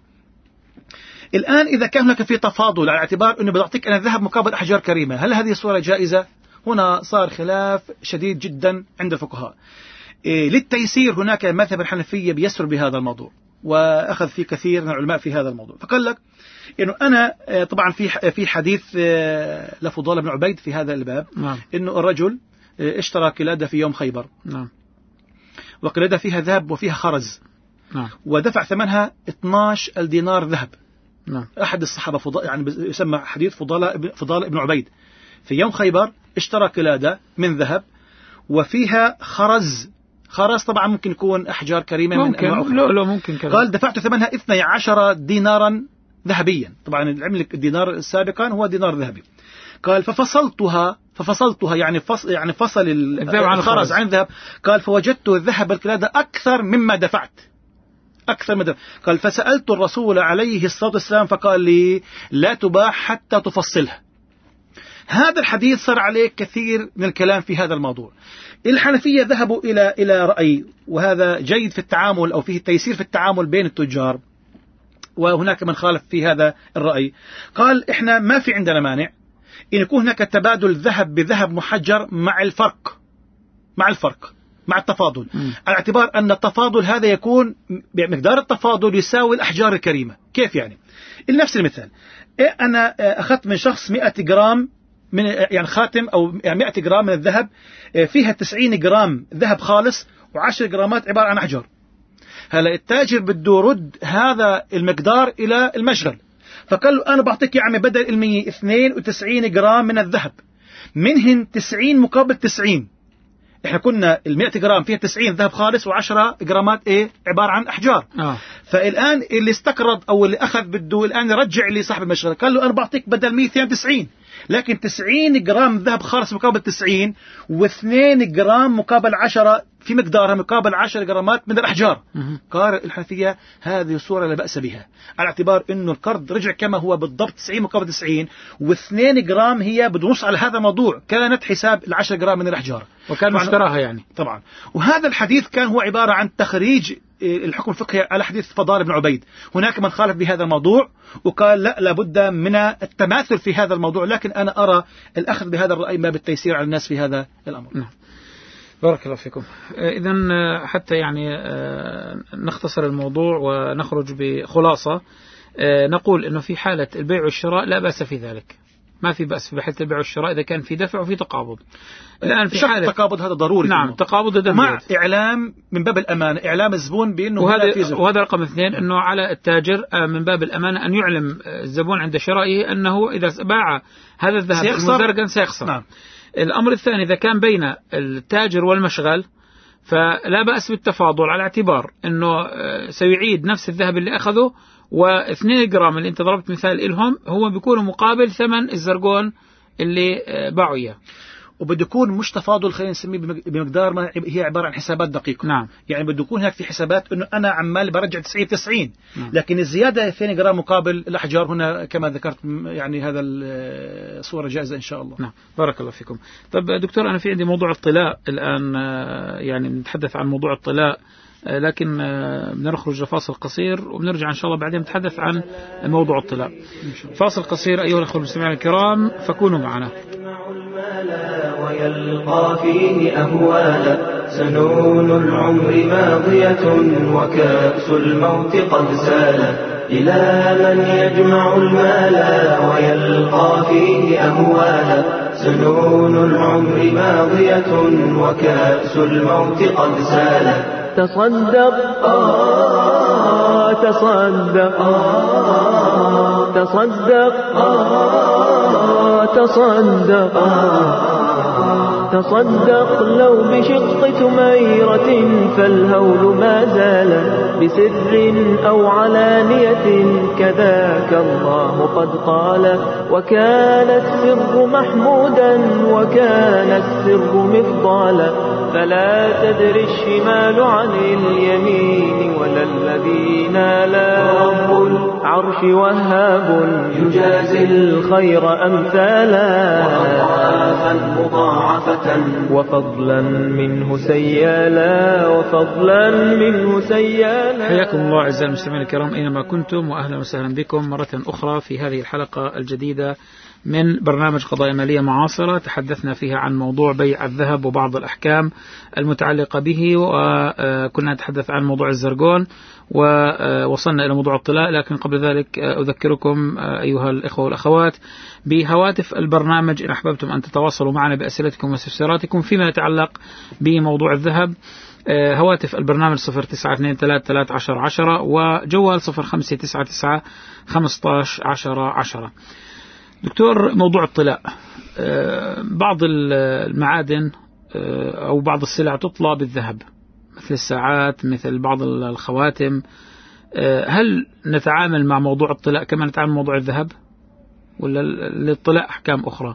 الآن إذا كان هناك في تفاضل على اعتبار أنه بعطيك أنا ذهب مقابل أحجار كريمة، هل هذه الصورة جائزة؟ هنا صار خلاف شديد جدا عند الفقهاء. إيه للتيسير هناك مذهب الحنفية بيسر بهذا الموضوع، وأخذ فيه كثير من العلماء في هذا الموضوع. فقال لك إنه أنا طبعا في في حديث لفضالة بن عبيد في هذا الباب نعم. إنه الرجل اشترى قلادة في يوم خيبر نعم. وقلادة فيها ذهب وفيها خرز نعم. ودفع ثمنها اثني عشر دينار ذهب نعم. أحد الصحابة فضال يعني يسمى حديث فضالة فضالة بن عبيد في يوم خيبر اشترى قلادة من ذهب وفيها خرز. خرز طبعا ممكن يكون أحجار كريمة ممكن. من أنواع لا لا ممكن كذا. قال دفعت ثمنها اثني عشر دينارا ذهبيا، طبعا العمل الدينار سابقا هو دينار ذهبي. قال ففصلتها ففصلتها يعني فصل يعني فصل الخرز عن الذهب. قال فوجدت ذهب القلادة أكثر مما دفعت أكثر من دفعت. قال فسألت الرسول عليه الصلاة والسلام فقال لي لا تباع حتى تفصلها. هذا الحديث صار عليه كثير من الكلام في هذا الموضوع. الحنفية ذهبوا إلى إلى رأي، وهذا جيد في التعامل أو فيه التيسير في التعامل بين التجار، وهناك من خالف في هذا الرأي. قال إحنا ما في عندنا مانع إن يكون هناك تبادل ذهب بذهب محجر مع الفرق مع الفرق مع التفاضل م. على اعتبار أن التفاضل هذا يكون مقدار التفاضل يساوي الأحجار الكريمة. كيف يعني؟ لنفس المثال، أنا أخذت من شخص مئة جرام من يعني خاتم أو يعني مئة جرام من الذهب فيها تسعين جرام ذهب خالص وعشر جرامات عبارة عن أحجار. هلا التاجر بده يرد هذا المقدار إلى المشغل، فقال له أنا بعطيك يا عمي بدل المية اثنين وتسعين جرام من الذهب، منهن تسعين مقابل تسعين. احنا كنا المئة جرام فيها تسعين ذهب خالص وعشرة جرامات ايه عبارة عن أحجار. آه. فالآن اللي استقرض أو اللي أخذ بده الآن يرجع لصاحب المشغل، قال له أنا بعطيك بدل مية اثنين وتسعين، لكن تسعين جرام ذهب خالص مقابل تسعين واثنين جرام مقابل عشرة في مقدارها مقابل عشر جرامات من الأحجار. قال الحنفية هذه صورة لا بأس بها، على اعتبار أنه القرض رجع كما هو بالضبط تسعين مقابل تسعين، واثنين جرام هي بدنص على هذا الموضوع كانت حساب العشر جرام من الأحجار، وكان مشتراها يعني طبعا. وهذا الحديث كان هو عبارة عن تخريج الحكم الفقهي على حديث فضال بن عبيد. هناك من خالف بهذا الموضوع وقال لا لابد من التماثل في هذا الموضوع، لكن أنا أرى الأخذ بهذا الرأي ما بالتيسير على الناس في هذا الأمر. نعم. بارك الله فيكم. إذن حتى يعني نختصر الموضوع ونخرج بخلاصة، نقول إنه في حالة البيع والشراء لا بأس في ذلك، ما في بأس في حالة البيع والشراء إذا كان في دفع وفي تقابض. الآن في حالة التقابض هذا ضروري. نعم تقابض مع إعلام من باب الأمانة، إعلام الزبون بأنه وهذا في زبون. وهذا رقم اثنين، أنه على التاجر من باب الأمانة أن يعلم الزبون عند شرائه أنه إذا باع هذا الذهب المزرقا سيخسر. نعم. الأمر الثاني إذا كان بين التاجر والمشغل فلا بأس بالتفاضل، على اعتبار أنه سيعيد نفس الذهب اللي أخذه، واثنين جرام اللي أنت ضربت مثال إلهم هو بيكون مقابل ثمن الزرقون اللي باعوا إياه، وبده يكون مش تفاضل خلينا نسميه بمقدار ما هي عبارة عن حسابات دقيقة. نعم. يعني بده يكون هناك في حسابات انه انا عمال برجع تسعين تسعين. نعم. لكن الزيادة اثنين جرام مقابل الأحجار هنا كما ذكرت يعني هذا الصورة جائزة ان شاء الله. نعم بارك الله فيكم. طب دكتور أنا في عندي موضوع الطلاء الآن، يعني نتحدث عن موضوع الطلاء، لكن بنخرج لفاصل قصير وبنرجع إن شاء الله بعدين نتحدث عن موضوع الطلاق. فاصل قصير أيها الأخوة المستمعين الكرام، فكونوا معنا. ويلقى فيه أهوالا، سنون العمر ماضية وكأس الموت قد سال، إلى من يجمع المال ويلقى فيه أهوالا، سنون العمر ماضية وكأس الموت قد سال. تصدق آه تصدق آه تصدق آه تصدق آه تصدق لو بشق تميرة فالهول ما زال، بسر أو علانية كذاك الله قد قال، وكان السر محمودا وكان السر مفضالا، فلا تدري الشمال عن اليمين ولا الذي نالا، رب العرش وهاب يجازي الخير أمثالا، وأضعافا مضاعفة وفضلا منه سيالا، وفضلا منه سيالا. حياكم الله أعزائي المستمعين الكرام أينما كنتم، وأهلا وسهلا بكم مرة أخرى في هذه الحلقة الجديدة من برنامج قضايا مالية معاصرة. تحدثنا فيها عن موضوع بيع الذهب وبعض الأحكام المتعلقة به، وكنا نتحدث عن موضوع الزرقون، ووصلنا إلى موضوع الطلاق. لكن قبل ذلك أذكركم أيها الإخوة والأخوات بهواتف البرنامج إن أحببتم أن تتواصلوا معنا بأسئلتكم واستفساراتكم فيما يتعلق بموضوع الذهب. هواتف البرنامج صفر تسعة اثنين ثلاثة ثلاثة عشر عشرة، وجوال صفر خمسة تسعة تسعة خمسة عشر عشرة عشرة. دكتور، موضوع الطلاء، بعض المعادن أو بعض السلع تطلى بالذهب مثل الساعات، مثل بعض الخواتم، هل نتعامل مع موضوع الطلاء كما نتعامل مع موضوع الذهب، ولا للطلاء أحكام أخرى؟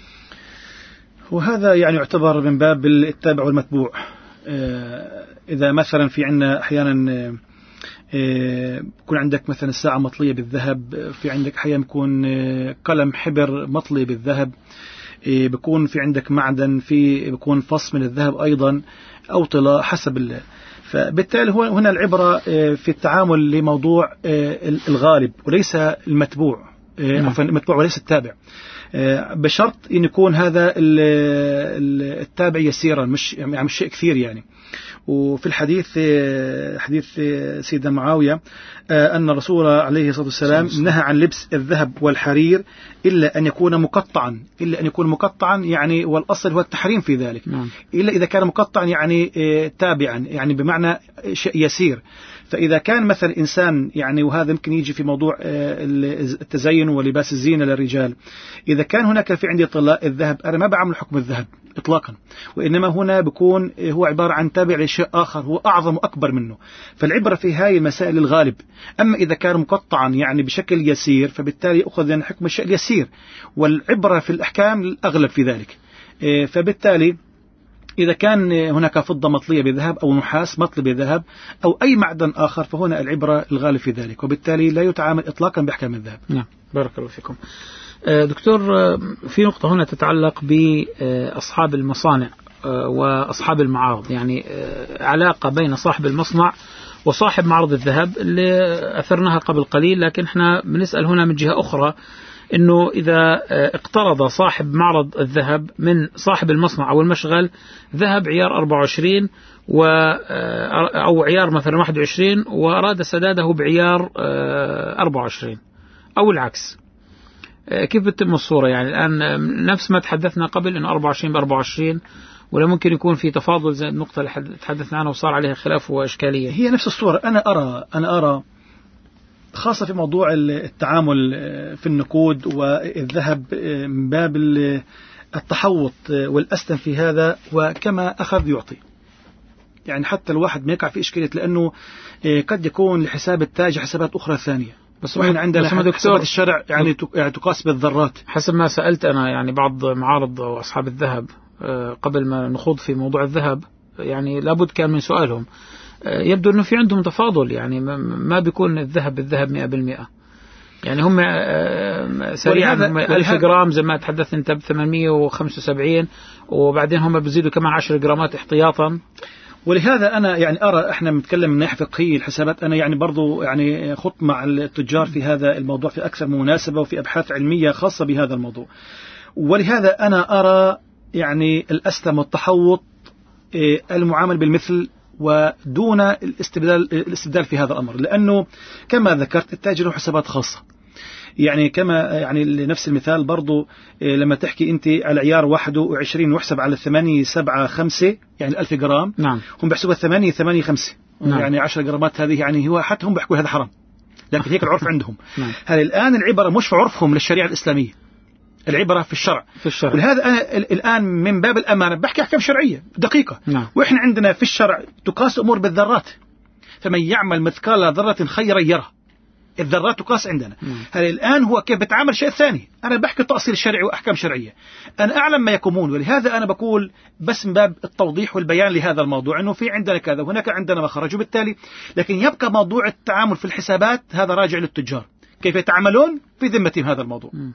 وهذا يعني يعتبر من باب التابع والمتبوع. إذا مثلا في عندنا أحيانا يكون عندك مثلا الساعة مطلية بالذهب، في عندك أحيانا يكون قلم حبر مطلي بالذهب، بيكون في عندك معدن، في بيكون فص من الذهب أيضا أو طلاء حسب الله. فبالتالي هو هنا العبرة في التعامل لموضوع الغالب وليس المتبوع، عفوا المتبوع وليس التابع. بشرط أن يكون هذا التابع يسيرا مش يعني مش شيء كثير يعني. وفي الحديث حديث سيدنا معاوية أن الرسول عليه الصلاة والسلام نهى عن لبس الذهب والحرير إلا أن يكون مقطعا إلا أن يكون مقطعا يعني، والأصل هو التحريم في ذلك، نعم. إلا إذا كان مقطعا يعني تابعا يعني بمعنى شيء يسير. فإذا كان مثلا إنسان يعني، وهذا يمكن يجي في موضوع التزين ولباس الزينة للرجال، إذا كان هناك في عندي طلاء الذهب أنا ما بعمل حكم الذهب إطلاقا، وإنما هنا بيكون هو عبارة عن تابع لشيء آخر هو أعظم وأكبر منه، فالعبرة في هاي المسائل الغالب. أما إذا كان مقطعا يعني بشكل يسير فبالتالي أخذ يعني حكم الشيء اليسير، والعبرة في الأحكام الأغلب في ذلك. فبالتالي إذا كان هناك فضة مطلية بذهب أو نحاس مطلي بذهب أو أي معدن آخر فهنا العبرة الغالب في ذلك، وبالتالي لا يتعامل إطلاقا بأحكام الذهب. نعم، بارك الله فيكم. دكتور، في نقطة هنا تتعلق بأصحاب المصانع وأصحاب المعارض، يعني علاقة بين صاحب المصنع وصاحب معرض الذهب اللي أثرناها قبل قليل، لكن احنا بنسأل هنا من جهة أخرى إنه إذا اقترض صاحب معرض الذهب من صاحب المصنع أو المشغل ذهب عيار أربعة وعشرين و أو عيار مثلا واحد وعشرين وأراد سداده بعيار أربعة وعشرين أو العكس، كيف بتتم الصورة؟ يعني الآن نفس ما تحدثنا قبل إنه أربعة وعشرين بأربعة وعشرين، ولا ممكن يكون في تفاضل زي النقطة اللي تحدثنا عنها وصار عليها خلاف وإشكالية؟ هي نفس الصورة. أنا أرى أنا أرى خاصة في موضوع التعامل في النقود والذهب من باب التحوط والأسلم في هذا، وكما أخذ يعطي، يعني حتى الواحد ما يقع في إشكالية، لأنه قد يكون لحساب التاج حسابات أخرى ثانية، بس وإحنا عندنا حسابات الشرع يعني تقاس بالذرات. حسب ما سألت أنا يعني بعض معارض وأصحاب الذهب قبل ما نخوض في موضوع الذهب، يعني لابد كان من سؤالهم، يبدو أنه في عندهم تفاضل، يعني ما بيكون الذهب بالذهب مئة بالمئة، يعني هم سريعا ألف جرام زي ما تحدثت أنت بثمانمئة وخمسة وسبعين، وبعدين هم بيزيدوا كمان عشر جرامات احتياطا. ولهذا أنا يعني أرى إحنا بنتكلم من ناحية فقهية الحسابات، أنا يعني برضو يعني خط مع التجار في هذا الموضوع في أكثر من مناسبة وفي أبحاث علمية خاصة بهذا الموضوع. ولهذا أنا أرى يعني الأسلم والتحوط المعامل بالمثل ودون الاستبدال الاستبدال في هذا الأمر، لأنه كما ذكرت التاجر له حسابات خاصة، يعني كما يعني لنفس المثال برضو لما تحكي أنت على عيار واحد وعشرين وحسب على ثمانية سبعة خمسة يعني ألف جرام، نعم. هم بيحسبوا ثمانية ثمانية خمسة، نعم. يعني عشر جرامات هذه يعني هو حتى هم بيحكوا هذا حرام، لكن هيك العرف عندهم. نعم. هل الآن العبرة مش في عرفهم للشريعة الإسلامية، العبرة في الشرع. في الشرع. ولهذا أنا الآن من باب الأمانة بحكي أحكام شرعية دقيقة. نعم. وإحنا عندنا في الشرع تقاس أمور بالذرات، فمن يعمل مثقال ذرة خيرا يره، الذرات تقاس عندنا. مم. هل الآن هو كيف بتعامل شيء ثاني، أنا بحكي تأصيل شرعي وأحكام شرعية، أنا أعلم ما يكمون. ولهذا أنا بقول بس من باب التوضيح والبيان لهذا الموضوع، أنه في عندنا كذا وهناك عندنا مخرج، وبالتالي لكن يبقى موضوع التعامل في الحسابات هذا راجع للتجار كيف يتعاملون في ذمتهم هذا الموضوع. مم.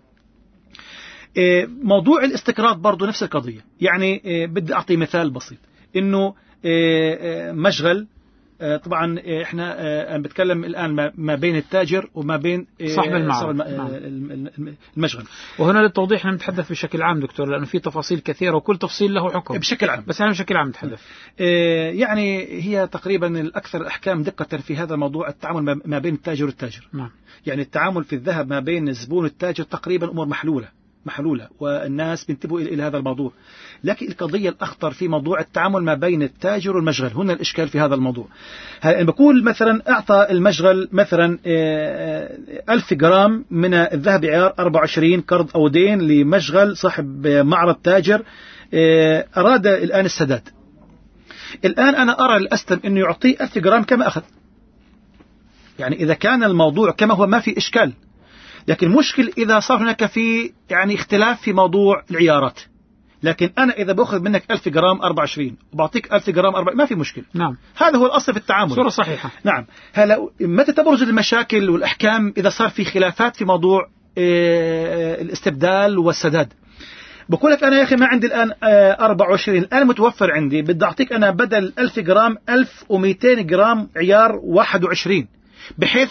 موضوع الاستقراض برضو نفس القضية، يعني بدي أعطي مثال بسيط، إنه مشغل، طبعا احنا انا بتكلم الان ما بين التاجر وما بين صاحب المعرض المشغل. وهنا للتوضيح احنا نتحدث بشكل عام دكتور، لانه في تفاصيل كثيره وكل تفصيل له حكم بشكل عام، بس احنا بشكل عام نتحدث. يعني هي تقريبا الاكثر احكام دقه في هذا الموضوع التعامل ما بين التاجر والتاجر. نعم. يعني التعامل في الذهب ما بين الزبون والتاجر تقريبا امور محلوله محلولة والناس بينتبهوا إلى هذا الموضوع. لكن القضية الأخطر في موضوع التعامل ما بين التاجر والمشغل، هنا الإشكال في هذا الموضوع. بقول مثلا أعطى المشغل مثلا ألف جرام من الذهب عيار أربعة وعشرين قرض أو دين لمشغل صاحب معرض تاجر، أراد الآن السداد. الآن أنا أرى الأسلم أنه يعطيه ألف جرام كما أخذ، يعني إذا كان الموضوع كما هو ما في إشكال. لكن مشكل إذا صار هناك في يعني اختلاف في موضوع العيارات. لكن أنا إذا بأخذ منك ألف جرام أربعة وعشرين وبعطيك ألف جرام أربعة ما في مشكلة. نعم. هذا هو الأصل في التعامل. صورة صحيحة. نعم. هلا متى تبرز المشاكل والأحكام؟ إذا صار في خلافات في موضوع اه الاستبدال والسداد. بقول لك أنا يا أخي ما عندي الآن اه أربعة وعشرين، الآن متوفر عندي، بدي أعطيك أنا بدل ألف جرام ألف ومئتين جرام عيار واحد وعشرين، بحيث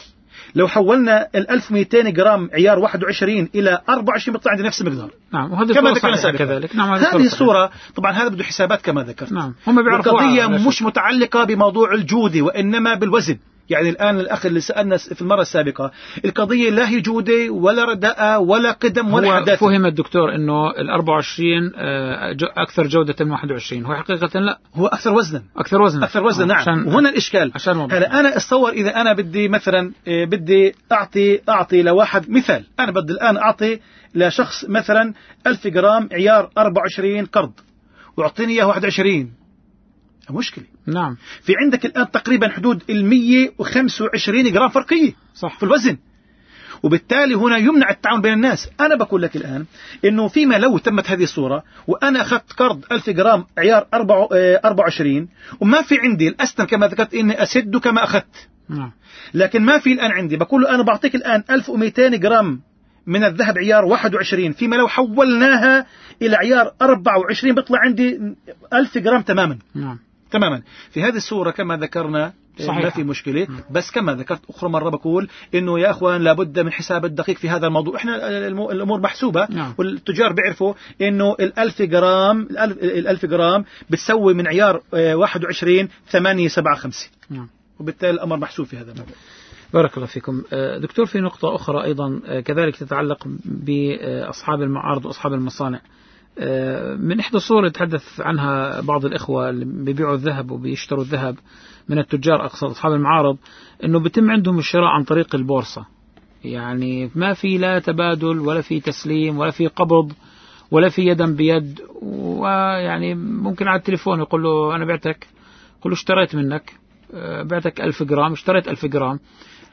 لو حولنا ال ألف ومئتين جرام عيار واحد وعشرين إلى أربعة وعشرين بيطلع عندي نفس المقدار. نعم، وهذه كما ذكرنا كذلك. نعم، هذه الصورة طبعا هذا بده حسابات كما ذكرت. نعم، هم بيعرفوا القضية مش متعلقة بموضوع الجودة وإنما بالوزن. يعني الآن الأخ اللي سألنا في المرة السابقة، القضية لا هي جودة ولا رداءة ولا قدم ولا حداثة. فهم الدكتور إنه ال أربعة وعشرين أكثر جودة من واحد وعشرين، هو حقيقة لا، هو أكثر وزنا. أكثر وزنا أكثر وزنا. نعم. عشان وهنا الإشكال. هلا أنا أتصور إذا أنا بدي مثلا بدي أعطي أعطي لواحد مثال، أنا بدي الآن أعطي لشخص مثلا ألف جرام عيار أربعة وعشرين قرض وأعطيني إياه واحد وعشرين، مشكلة. نعم. في عندك الآن تقريبا حدود المية وخمسة وعشرين جرام فرقية صح في الوزن، وبالتالي هنا يمنع التعاون بين الناس. أنا بقول لك الآن إنه فيما لو تمت هذه الصورة وأنا أخذت قرض ألف جرام عيار أربعة وعشرين وما في عندي الأسنى كما ذكرت إني أسد كما أخذت. نعم. لكن ما في الآن عندي، بقول له أنا بعطيك الآن ألف ومئتين جرام من الذهب عيار واحد وعشرين، فيما لو حولناها إلى عيار أربعة وعشرين بيطلع عندي ألف جرام تماما. نعم. تماما. في هذه الصورة كما ذكرنا صحيح. ما في مشكلة. بس كما ذكرت أخرى مرة بقول إنه يا أخوان لابد من حساب الدقيق في هذا الموضوع. إحنا الأمور محسوبة. نعم. والتجار بيعرفوا إنه الألف جرام الألف جرام بتسوي من عيار واحد وعشرين ثمانية سبعة خمسة. نعم. وبالتالي الأمر محسوب في هذا الموضوع. بارك الله فيكم دكتور. في نقطة أخرى أيضا كذلك تتعلق بأصحاب المعارض وأصحاب المصانع. من إحدى الصور يتحدث عنها بعض الإخوة اللي بيبيعوا الذهب وبيشتروا الذهب من التجار، أقصد أصحاب المعارض، إنه بيتم عندهم الشراء عن طريق البورصة. يعني ما في لا تبادل ولا في تسليم ولا في قبض ولا في يدا بيد، ويعني ممكن على التليفون يقول له أنا بعتك، يقول له اشتريت منك، بعتك ألف جرام، اشتريت ألف جرام،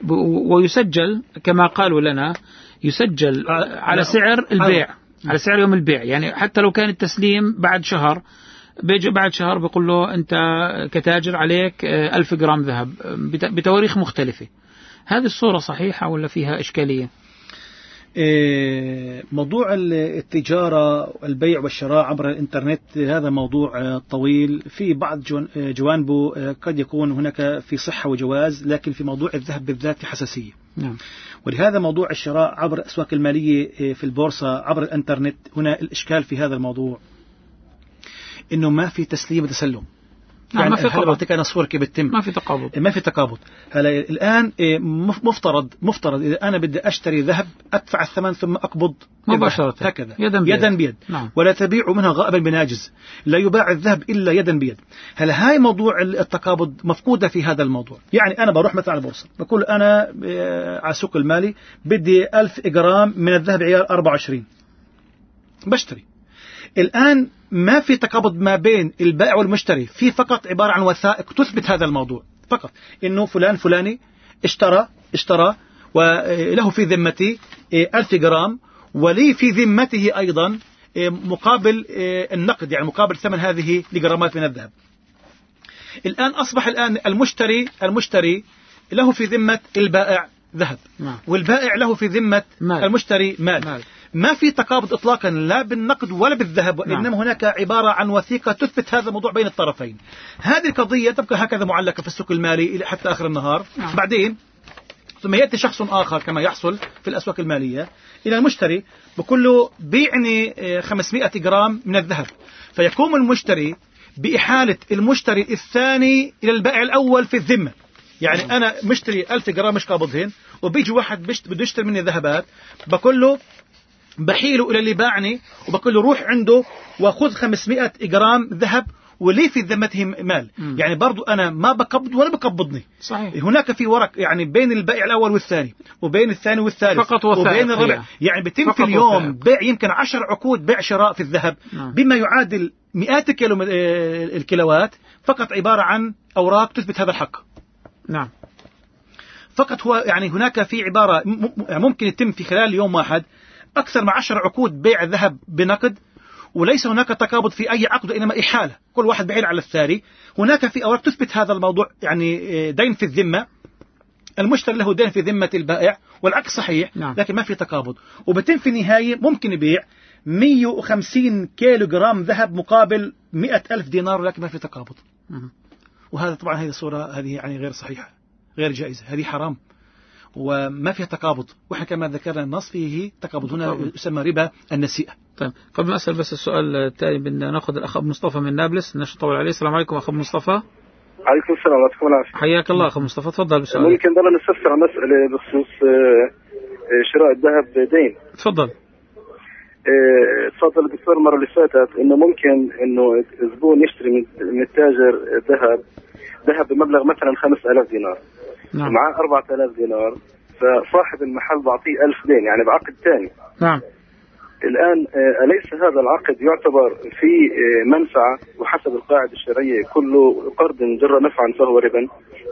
ويسجل كما قالوا لنا، يسجل على سعر البيع، على سعر يوم البيع. يعني حتى لو كان التسليم بعد شهر، بيجي بعد شهر بيقول له أنت كتاجر عليك ألف جرام ذهب بتواريخ مختلفة. هذه الصورة صحيحة ولا فيها إشكالية؟ موضوع التجارة البيع والشراء عبر الإنترنت هذا موضوع طويل، في بعض جوانبه قد يكون هناك في صحة وجواز، لكن في موضوع الذهب بالذات حساسية. نعم. ولهذا موضوع الشراء عبر الأسواق المالية في البورصة عبر الإنترنت، هنا الإشكال في هذا الموضوع إنه ما في تسليم وتسلم. يعني ما في قبض. أعطيك أنا صور كيف بتتم. ما في تقابض. ما في تقابض. هلا الآن مفترض مفترض إذا أنا بدي أشتري ذهب أدفع الثمن ثم أقبض مباشرة هكذا يدا بيد, يدا بيد. نعم. ولا تبيع منها غائبا بناجز، لا يباع الذهب إلا يدا بيد. هلا هاي موضوع التقابض مفقودة في هذا الموضوع. يعني أنا بروح مثلا على البورصة بقول أنا على السوق المالي بدي ألف جرام من الذهب عيار أربعة وعشرين بشتري. الآن ما في تقابض ما بين البائع والمشتري، في فقط عبارة عن وثائق تثبت هذا الموضوع فقط، إنه فلان فلاني اشترى اشترى وله في ذمتي ألف جرام، ولي في ذمته أيضا مقابل النقد، يعني مقابل ثمن هذه الجرامات من الذهب. الآن أصبح الآن المشتري المشتري له في ذمة البائع ذهب، والبائع له في ذمة مال. المشتري مال. مال. ما في تقابض إطلاقا لا بالنقد ولا بالذهب، وإنما نعم. هناك عبارة عن وثيقة تثبت هذا الموضوع بين الطرفين. هذه القضية تبقى هكذا معلقة في السوق المالي حتى آخر النهار. نعم. بعدين ثم يأتي شخص آخر كما يحصل في الأسواق المالية إلى المشتري بقول له بيعني خمسمائة جرام من الذهب، فيقوم المشتري بإحالة المشتري الثاني إلى البائع الأول في الذمة. يعني نعم. أنا مشتري ألف جرام مش قابضهن، وبيجي واحد بده يشتري مني ذهبات، بقول له بحيله إلى اللي باعني وبقول له روح عنده وخذ خمسمائة جرام ذهب ولي في ذمته مال. م. يعني برضو أنا ما بقبض ولا بقبضني. صحيح. هناك في ورق يعني بين البائع الأول والثاني وبين الثاني والثالث فقط وبين الربع، يعني بتم في اليوم وثائق. بيع يمكن عشر عقود بيع شراء في الذهب. م. بما يعادل مئات كيلو الكيلوات، فقط عبارة عن أوراق تثبت هذا الحق. نعم. فقط هو يعني هناك في عبارة ممكن يتم في خلال يوم واحد أكثر من عشر عقود بيع الذهب بنقد، وليس هناك تقابض في أي عقد، إنما إحالة، كل واحد بيعيل على الثاني. هناك في أوراق تثبت هذا الموضوع، يعني دين في الذمة، المشتري له دين في ذمة البائع والعكس صحيح. نعم. لكن ما في تقابض، وبتم في النهاية ممكن يبيع مئة وخمسين كيلو جرام ذهب مقابل مئة ألف دينار، لكن ما في تقابض. وهذا طبعا هذه الصورة هذه يعني غير صحيحة غير جائزة، هذه حرام. وما فيها تقابض، وإحنا كما ذكرنا النص فيه تقابض، هنا يسمى ربا النسيئة. طيب قبل ما أسأل بس السؤال التالي بدنا نأخذ الأخ أبو مصطفى من نابلس، مش نطول عليه. السلام عليكم أخ مصطفى. عليكم السلام ورحمة الله وبركاته. حياك الله أخ مصطفى، تفضل بسؤال. ممكن ضل نستفسر عن مسألة بخصوص شراء الذهب دين. تفضل. تفضل الدكتور المرة اللي فاتت إنه ممكن إنه الزبون يشتري من التاجر ذهب ذهب بمبلغ مثلا خمسة آلاف دينار، نعم. معاه أربعة آلاف دينار، فصاحب المحل بعطيه ألف دين يعني بعقد ثاني. نعم. الآن أليس هذا العقد يعتبر في منفعة، وحسب القاعدة الشرعية كل قرض جر نفعا فهو ربا؟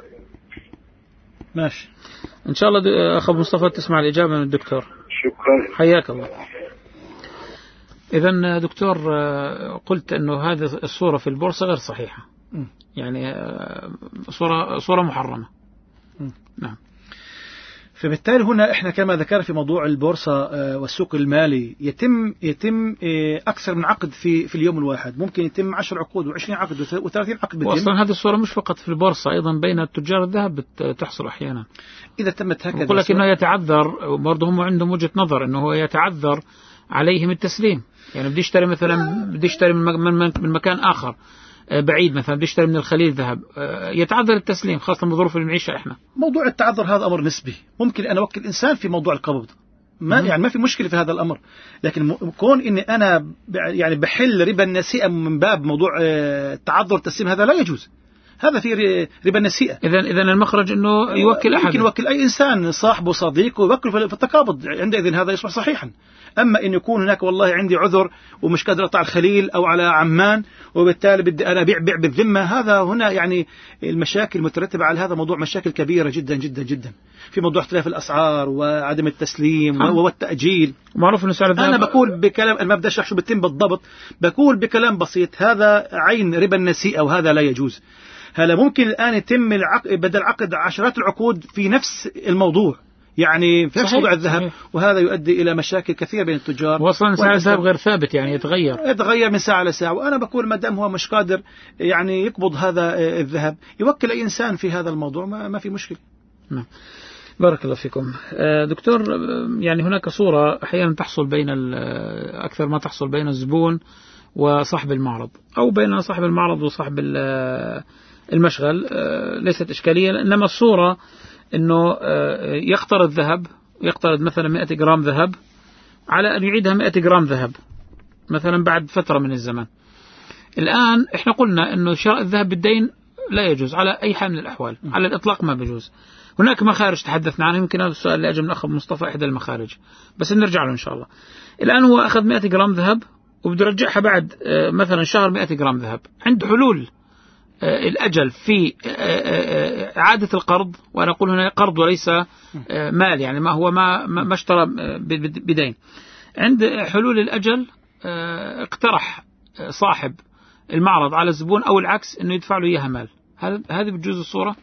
ماشي إن شاء الله أخ مصطفى تسمع الإجابة من الدكتور. شكرا. حياك الله. إذن دكتور قلت أنه هذه الصورة في البورصة غير صحيحة، يعني صورة صورة محرمة. نعم. فبالتالي هنا احنا كما ذكر في موضوع البورصة والسوق المالي يتم يتم أكثر من عقد في في اليوم الواحد، ممكن يتم عشر عقود وعشرين عقد وثلاثين عقد بالدين. وأصلا هذه الصورة مش فقط في البورصة، أيضا بين تجار الذهب تحصل أحيانا. إذا تمت هكذا يقول لك إنه يتعذر، برضه هم عندهم وجهة نظر إنه هو يتعذر عليهم التسليم، يعني بدي يشتري مثلا بدي يشتري من من مكان آخر بعيد، مثلا بدي يشتري من الخليل ذهب، يتعذر التسليم خاصة بظروف المعيشة. احنا موضوع التعذر هذا أمر نسبي، ممكن أنا أوكل إنسان في موضوع القبض، ما يعني ما في مشكلة في هذا الأمر، لكن كون إني أنا يعني بحل ربا النسيئة من باب موضوع التعذر التسليم هذا لا يجوز، هذا في ربا النسيئة. إذا إذا المخرج إنه يوكل أحد، يمكن يوكل أي إنسان صاحبه صديقه يوكل في التقابض، عندئذ هذا يصبح صحيحا. أما إن يكون هناك والله عندي عذر ومش قادر أطلع الخليل أو على عمان وبالتالي بدي أنا بيع بيع بالذمة، هذا هنا يعني المشاكل المترتبة على هذا موضوع مشاكل كبيرة جدا جدا جدا، في موضوع اختلاف الأسعار وعدم التسليم والتأجيل. معروف إنه سعر الذهب، أنا بقول بكلام ما بدي أشرح شو بتم بالضبط، بقول بكلام بسيط هذا عين ربا النسيئة وهذا لا يجوز. هلا ممكن الآن يتم العقد بدل عقد عشرات العقود في نفس الموضوع، يعني في نفس موضوع الذهب، صحيح. وهذا يؤدي إلى مشاكل كثيرة بين التجار، وأصلا سعر الذهب غير ثابت، يعني يتغير يتغير من ساعة لساعة. وأنا بقول ما دام هو مش قادر يعني يقبض هذا الذهب يوكل أي إنسان في هذا الموضوع، ما, ما في مشكلة. نعم. بارك الله فيكم دكتور. يعني هناك صورة أحيانا تحصل بين أكثر ما تحصل بين الزبون وصاحب المعرض، أو بين صاحب المعرض وصاحب المشغل، ليست إشكالية، إنما الصورة إنه يقترض ذهب، يقترض مثلا مئة جرام ذهب على أن يعيدها مئة جرام ذهب مثلا بعد فترة من الزمان. الآن إحنا قلنا إنه شراء الذهب بالدين لا يجوز على أي حال من الأحوال، على الإطلاق ما بيجوز. هناك مخارج تحدثنا عنها، يمكن هذا السؤال اللي أجل من أخ مصطفى إحدى المخارج، بس نرجع له إن شاء الله. الآن هو أخذ مئة جرام ذهب وبده يرجعها بعد مثلا شهر مئة جرام ذهب، عند حلول الأجل في إعادة القرض، وأنا أقول هنا قرض وليس مال، يعني ما هو ما ما اشترى بدين، عند حلول الأجل اقترح صاحب المعرض على الزبون أو العكس إنه يدفع له إياها مال. هذه بتجوز الصورة؟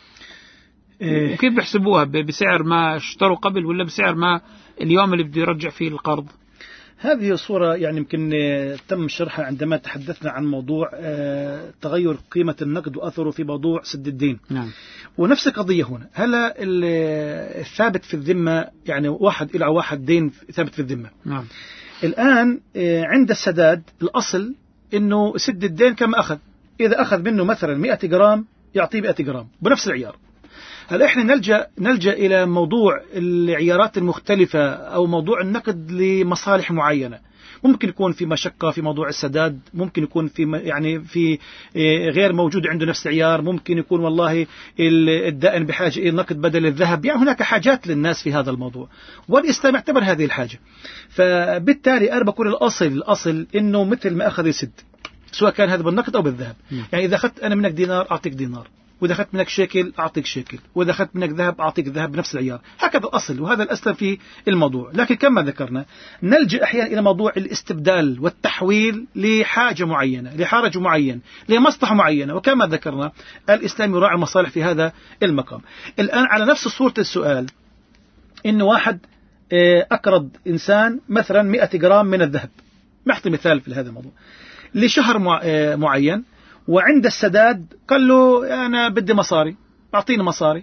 وكيف بيحسبوها؟ بسعر ما اشتروا قبل ولا بسعر ما اليوم اللي بده يرجع فيه القرض؟ هذه الصورة يعني يمكن تم شرحها عندما تحدثنا عن موضوع تغير قيمة النقد وأثره في موضوع سد الدين. نعم. ونفس القضية هنا، هلا الثابت في الذمة يعني واحد إلى واحد دين ثابت في الذمة. نعم. الآن عند السداد الأصل إنه سد الدين كما أخذ، إذا أخذ منه مثلا مئة جرام يعطيه مئة جرام بنفس العيار. هل إحنا نلجأ نلجأ إلى موضوع العيارات المختلفة أو موضوع النقد لمصالح معينة، ممكن يكون في مشقة في موضوع السداد، ممكن يكون في يعني في غير موجود عنده نفس العيار، ممكن يكون والله الدائن بحاجة إلى نقد بدل الذهب، يعني هناك حاجات للناس في هذا الموضوع، والإسلام يعتبر هذه الحاجة. فبالتالي أنا بقول الأصل الأصل إنه مثل ما أخذ يسد، سواء كان هذا بالنقد أو بالذهب. يعني إذا أخذت أنا منك دينار أعطيك دينار، وإذا أخذت منك شيكل أعطيك شيكل، وإذا أخذت منك ذهب أعطيك ذهب بنفس العيار، هكذا الأصل وهذا الأسلم في الموضوع. لكن كما ذكرنا نلجأ أحيانا إلى موضوع الاستبدال والتحويل لحاجة معينة، لحرج معين، لمصلحة معينة، وكما ذكرنا الإسلام يراعي المصالح في هذا المقام. الآن على نفس صورة السؤال، إن واحد أقرض إنسان مثلا مئة جرام من الذهب، نعطي مثال في هذا الموضوع، لشهر معين، وعند السداد قال له أنا بدي مصاري، أعطيني مصاري.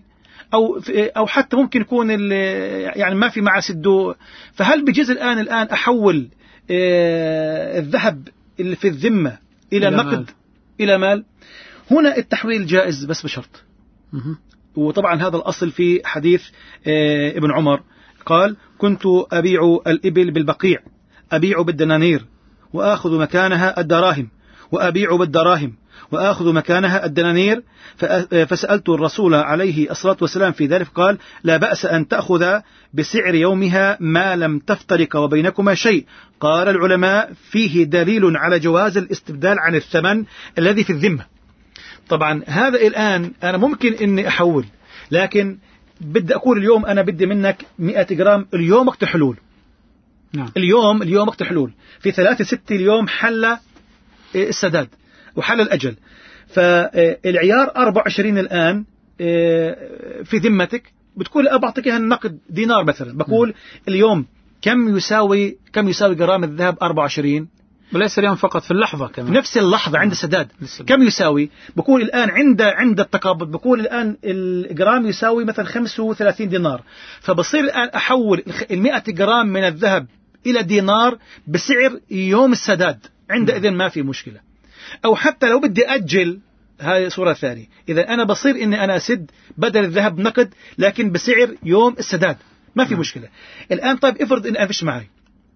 أو أو حتى ممكن يكون يعني ما في معه سدو. فهل بجوز الآن الآن أحول الذهب اللي في الذمة إلى نقد إلى مال؟ هنا التحويل جائز بس بشرط. وطبعا هذا الأصل في حديث ابن عمر قال: كنت أبيع الإبل بالبقيع، أبيع بالدنانير وآخذ مكانها الدراهم، وأبيع بالدراهم وآخذ مكانها الدنانير. فسألت الرسول عليه الصلاة والسلام في ذلك قال: لا بأس أن تأخذ بسعر يومها ما لم تفترق وبينكما شيء. قال العلماء: فيه دليل على جواز الاستبدال عن الثمن الذي في الذمة. طبعا هذا الآن أنا ممكن إني أحول، لكن بدي أقول اليوم أنا بدي منك مئة جرام اليوم وقت حلول. نعم. اليوم اليوم وقت حلول في ثلاثة ستة اليوم حل السداد وحل الأجل. فالعيار أربعة وعشرين الآن في ذمتك، بتقول أبعطيك النقد دينار مثلا، بقول م. اليوم كم يساوي كم يساوي جرام الذهب أربعة وعشرين، وليس اليوم فقط، في اللحظة كمان، في نفس اللحظة عند السداد كم يساوي. بقول الآن عند عند التقابض، بقول الآن الجرام يساوي مثلا خمسة وثلاثين دينار، فبصير الآن أحول المئة جرام من الذهب إلى دينار بسعر يوم السداد، عندئذ ما في مشكلة. أو حتى لو بدي أجل، هاي صورة ثانية، إذا أنا بصير إني أنا أسد بدل الذهب نقد لكن بسعر يوم السداد، ما في مشكلة. الآن طيب افرض إن أنا فيش معي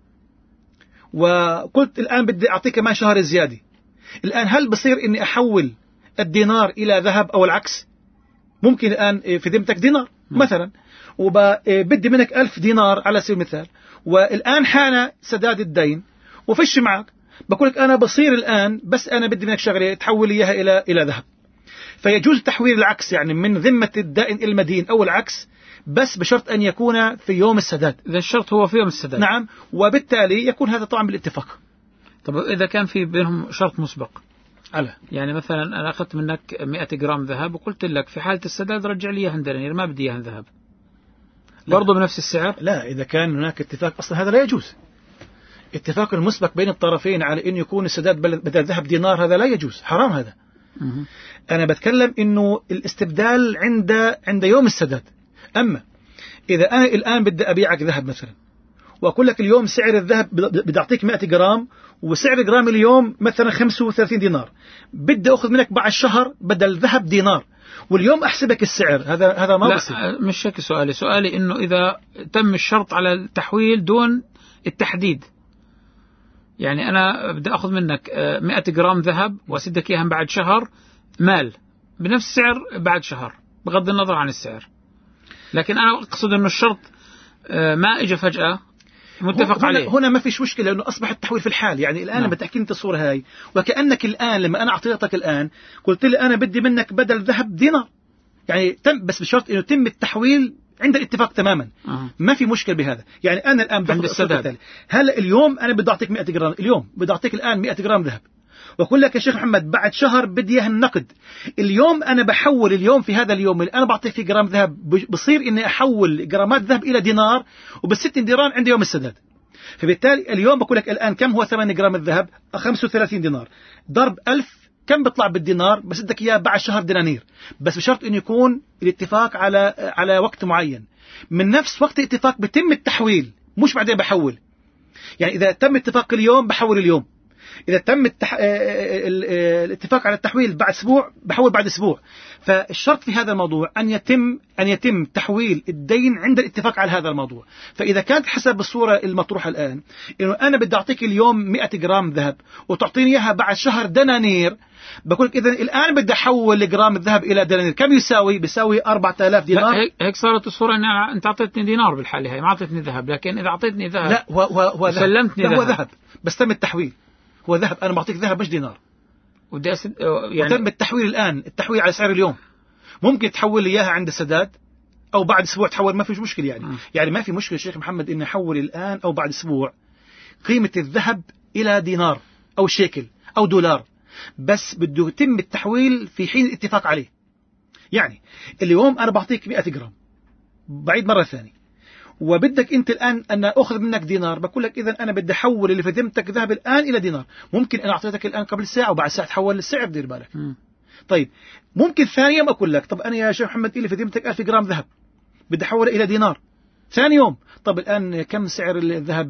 وقلت الآن بدي أعطيك كمان شهر زيادة، الآن هل بصير إني أحول الدينار إلى ذهب أو العكس؟ ممكن الآن في ذمتك دينار مثلا وبدي منك ألف دينار على سبيل المثال، والآن حان سداد الدين وفش معك، بقول لك أنا بصير الآن بس أنا بدي منك شغلة تحول إياها إلى إلى ذهب. فيجوز تحويل العكس، يعني من ذمة الدائن إلى المدين أو العكس، بس بشرط أن يكون في يوم السداد. إذا الشرط هو في يوم السداد. نعم، وبالتالي يكون هذا طبعا بالاتفاق. طب إذا كان في بينهم شرط مسبق، على يعني مثلا أنا أخذت منك مئة جرام ذهب وقلت لك في حالة السداد رجع لي إياها دنانير، ما بدي إياها ذهب، برضو بنفس السعر؟ لا، إذا كان هناك اتفاق أصلا هذا لا يجوز. اتفاق المسبق بين الطرفين على أن يكون السداد بدل ذهب دينار هذا لا يجوز، حرام هذا. مه. أنا بتكلم إنه الاستبدال عند عند يوم السداد. أما إذا أنا الآن بدي أبيعك ذهب مثلا وأقول لك اليوم سعر الذهب بدي أعطيك مئة جرام وسعر جرام اليوم مثلا خمسة وثلاثين دينار، بدي أخذ منك بعد الشهر بدل ذهب دينار واليوم أحسبك السعر، هذا هذا ما بصير. لا مش هيك سؤالي، سؤالي إنه إذا تم الشرط على التحويل دون التحديد، يعني أنا بدي أخذ منك مئة جرام ذهب وأسدك إياهم بعد شهر مال بنفس السعر بعد شهر بغض النظر عن السعر، لكن أنا أقصد إنه الشرط ما إجا فجأة متفق هنا عليه. هنا ما فيش مشكلة لأنه أصبح التحويل في الحال. يعني الآن لما تحكي أنت الصورة هاي وكأنك الآن لما أنا أعطيتك الآن قلت لي أنا بدي منك بدل ذهب دينار، يعني تم بس بشرط إنه تم التحويل عند الاتفاق تماما. أه. ما في مشكلة بهذا. يعني أنا الآن عند السداد هلا اليوم أنا بدي أعطيك مئة جرام، اليوم بدي أعطيك الآن مئة جرام ذهب وأقول لك يا شيخ محمد بعد شهر بدي إياه النقد. اليوم أنا بحول اليوم في هذا اليوم اللي أنا بعطيك فيه جرام ذهب بصير إني أحول جرامات ذهب إلى دينار وبالست دينار عند يوم السداد. فبالتالي اليوم بقول لك الآن كم هو ثمن جرام الذهب؟ خمسة وثلاثين دينار ضرب ألف كم بيطلع بالدينار؟ بس بدك إياه بعد شهر دنانير، بس بشرط إنه يكون الاتفاق على على وقت معين. من نفس وقت الاتفاق بتم التحويل، مش بعدين بحول. يعني إذا تم اتفاق اليوم بحول اليوم، إذا تم التح... الاتفاق على التحويل بعد أسبوع بحول بعد أسبوع. فالشرط في هذا الموضوع أن يتم أن يتم تحويل الدين عند الاتفاق على هذا الموضوع. فإذا كانت حسب الصورة المطروحة الآن إنه أنا بدي أعطيك اليوم مئة جرام ذهب وتعطيني إياها بعد شهر دنانير، بقول إذا الآن بدي أحول جرام الذهب إلى دنانير، كم يساوي؟ بيساوي أربعة آلاف دينار. هيك صارت الصورة إن أنت أعطيتني دينار بالحالة هاي، ما أعطيتني ذهب. لكن إذا أعطيتني ذهب لا هو هو سلمتني ذهب. ذهب. هو ذهب بس تم التحويل، هو ذهب، أنا بعطيك ذهب مش دينار. ودي أسد... يعني وتم التحويل الآن، التحويل على سعر اليوم. ممكن تحول لي إياها عند السداد أو بعد أسبوع تحول، ما في مشكلة. يعني م. يعني ما في مشكلة شيخ محمد إن أحول الآن أو بعد أسبوع قيمة الذهب إلى دينار أو شيكل أو دولار، بس بده يتم التحويل في حين الاتفاق عليه. يعني اليوم أنا بعطيك مئة جرام، بعيد مرة ثانية، وبدك أنت الآن أن أخذ منك دينار، بقول لك إذا أنا بدي أحول اللي في ذمتك ذهب الآن إلى دينار. ممكن أنا أعطيتك الآن قبل ساعة وبعد ساعة تحول للسعر، دير بالك. طيب ممكن ثاني يوم أقول لك طب أنا يا شيخ محمد إلي في ذمتك ألف جرام ذهب بدي أحوله إلى دينار ثاني يوم. طب الآن كم سعر الذهب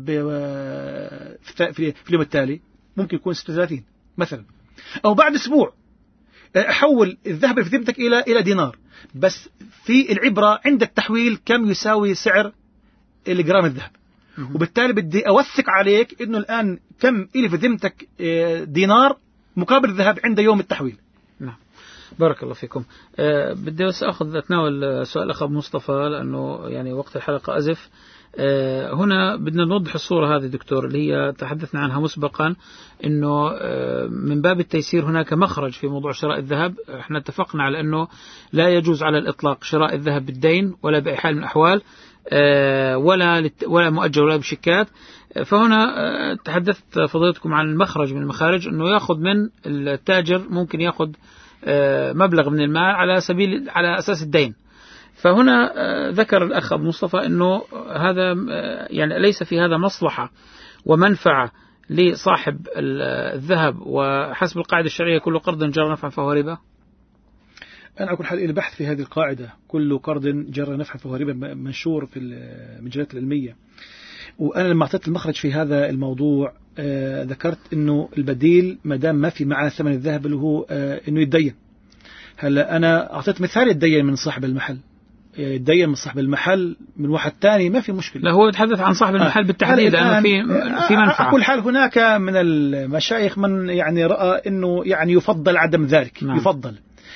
في اليوم التالي؟ ممكن يكون ستة وثلاثين مثلا. أو بعد أسبوع أحول الذهب في ذمتك إلى إلى دينار، بس في العبرة عند التحويل كم يساوي سعر الجرام الذهب، وبالتالي بدي أوثق عليك إنه الآن كم إلي في ذمتك دينار مقابل الذهب عند يوم التحويل. نعم بارك الله فيكم. أه بدي بس أخذ أتناول سؤال أخ مصطفى لأنه يعني وقت الحلقة أزف. أه هنا بدنا نوضح الصورة هذه دكتور اللي هي تحدثنا عنها مسبقا، إنه أه من باب التيسير هناك مخرج في موضوع شراء الذهب. احنا اتفقنا على أنه لا يجوز على الإطلاق شراء الذهب بالدين ولا بأي حال من الأحوال، أه ولا ولا مؤجل ولا بشيكات. فهنا أه تحدثت فضيلتكم عن المخرج من المخارج، أنه يأخذ من التاجر، ممكن يأخذ مبلغ من المال على سبيل على أساس الدين. فهنا ذكر الأخ أبو مصطفى أنه هذا يعني ليس في هذا مصلحة ومنفعة لصاحب الذهب، وحسب القاعدة الشرعية كل قرض جرى نفعا فهو ربا. أنا أقول حال البحث في هذه القاعدة كل قرض جرى نفعا فهو ربا منشور في المجلات العلمية. وأنا لما أعطيت المخرج في هذا الموضوع آه ذكرت إنه البديل ما دام ما في معه ثمن الذهب اللي هو آه إنه يتدين. هلا أنا أعطيت مثال يتدين من صاحب المحل، يتدين من صاحب المحل من واحد تاني ما في مشكلة. لا هو يتحدث عن صاحب المحل آه بالتحديد لأنه في في منفعة. أقول حال هناك من المشايخ من يعني رأى إنه يعني يفضل عدم ذلك. نعم. يفضل،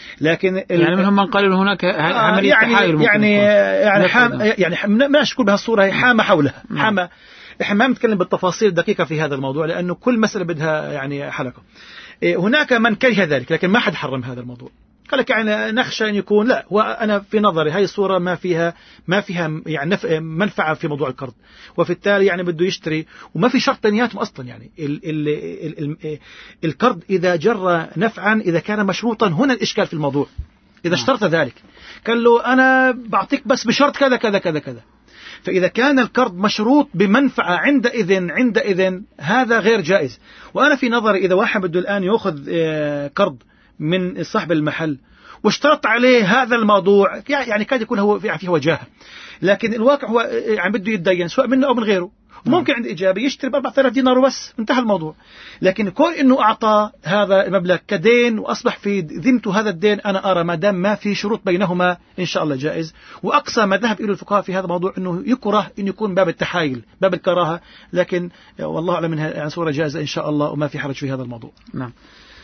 لكن يعني منهم من قال هناك عملية يعني تحايل يعني يعني حام يعني ما أشكل بهالصورة هي حامة حولها حامة. إحنا ما نتكلم بالتفاصيل الدقيقة في هذا الموضوع لأنه كل مسألة بدها يعني حلقة. هناك من كره ذلك لكن ما حد حرم هذا الموضوع. قال لك يعني نخشى أن يكون لا، وأنا في نظري هاي الصورة ما فيها ما فيها يعني منفعة في موضوع القرض، وفي التالي يعني بده يشتري وما في شرط تنياتهم أصلا. يعني ال ال ال ال القرض إذا جرى نفعا إذا كان مشروطا، هنا الإشكال في الموضوع. إذا اشترط ذلك قال له أنا بعطيك بس بشرط كذا كذا كذا كذا، فإذا كان القرض مشروط بمنفعة عندئذ عندئذ هذا غير جائز. وأنا في نظري إذا واحد بده الآن يأخذ قرض من صاحب المحل واشترط عليه هذا الموضوع يعني كاد يكون هو فيه وجاهة، لكن الواقع هو يعني بده يتدين سواء منه أو من غيره. ممكن عند إجابة يشتري ب أربعة آلاف دينار وبس انتهى الموضوع. لكن كون إنه أعطى هذا المبلغ كدين وأصبح في ذمته هذا الدين، أنا أرى ما دام ما في شروط بينهما إن شاء الله جائز. وأقصى ما ذهب إلى الفقهاء في هذا الموضوع إنه يكره إن يكون باب التحايل باب الكراهة، لكن والله أعلم منها يعني صورة جائزة إن شاء الله وما في حرج في هذا الموضوع. نعم.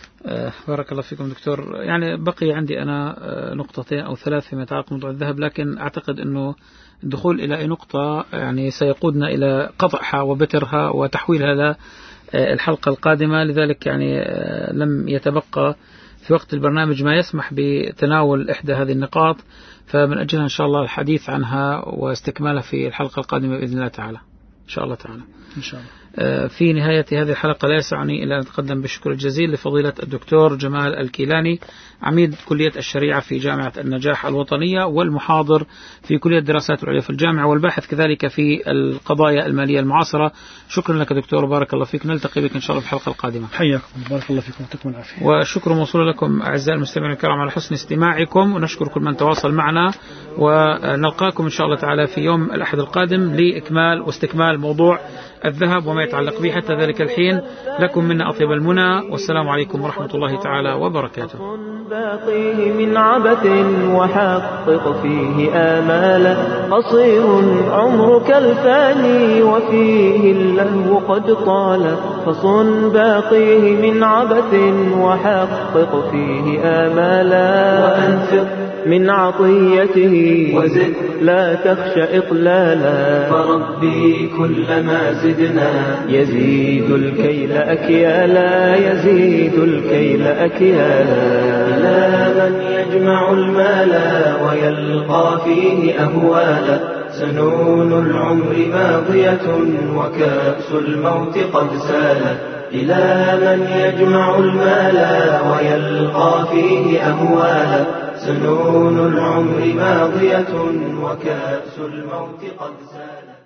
أه بارك الله فيكم دكتور. يعني بقي عندي أنا نقطتين أو ثلاث فيما يتعلق بموضوع الذهب، لكن أعتقد أنه الدخول إلى أي نقطة يعني سيقودنا إلى قطعها وبترها وتحويل هذا الحلقة القادمة. لذلك يعني لم يتبقى في وقت البرنامج ما يسمح بتناول إحدى هذه النقاط، فمن أجلها إن شاء الله الحديث عنها واستكمالها في الحلقة القادمة بإذن الله تعالى إن شاء الله تعالى. إن شاء الله. في نهاية هذه الحلقة لا يسعني إلا أن أتقدم بالشكر الجزيل لفضيلة الدكتور جمال الكيلاني، عميد كلية الشريعة في جامعة النجاح الوطنية والمحاضر في كلية الدراسات العليا في الجامعة والباحث كذلك في القضايا المالية المعاصرة. شكرا لك دكتور وبارك الله فيك. نلتقي بك إن شاء الله في الحلقة القادمة. حياكم بارك الله فيكم ويعطيكم العافية. والشكر موصول لكم أعزائي المستمعين الكرام على حسن استماعكم، ونشكر كل من تواصل معنا، ونلقاكم إن شاء الله تعالى في يوم الأحد القادم لإكمال واستكمال موضوع الذهب وما يتعلق به. حتى ذلك الحين لكم منا أطيب المنى، والسلام عليكم ورحمة الله تعالى وبركاته. باقيه من عبث وحقق فيه آمالا، قصير عمرك الفاني وفيه اللهو قد طال، فصن باقيه من عبث وحقق فيه آمالا، وأنفق من عطيته وزد لا تخش إقلالا، فربي كلما زدنا يزيد الكيل أكيالا، يزيد الكيل أكيالا. إلى من يجمع المال ويلقى فيه أهوالا، سنون العمر ماضية وكأس الموت قد سالت. إلى من يجمع المال ويلقى فيه أهوالا، سنون العمر ماضية وكأس الموت قد سالت.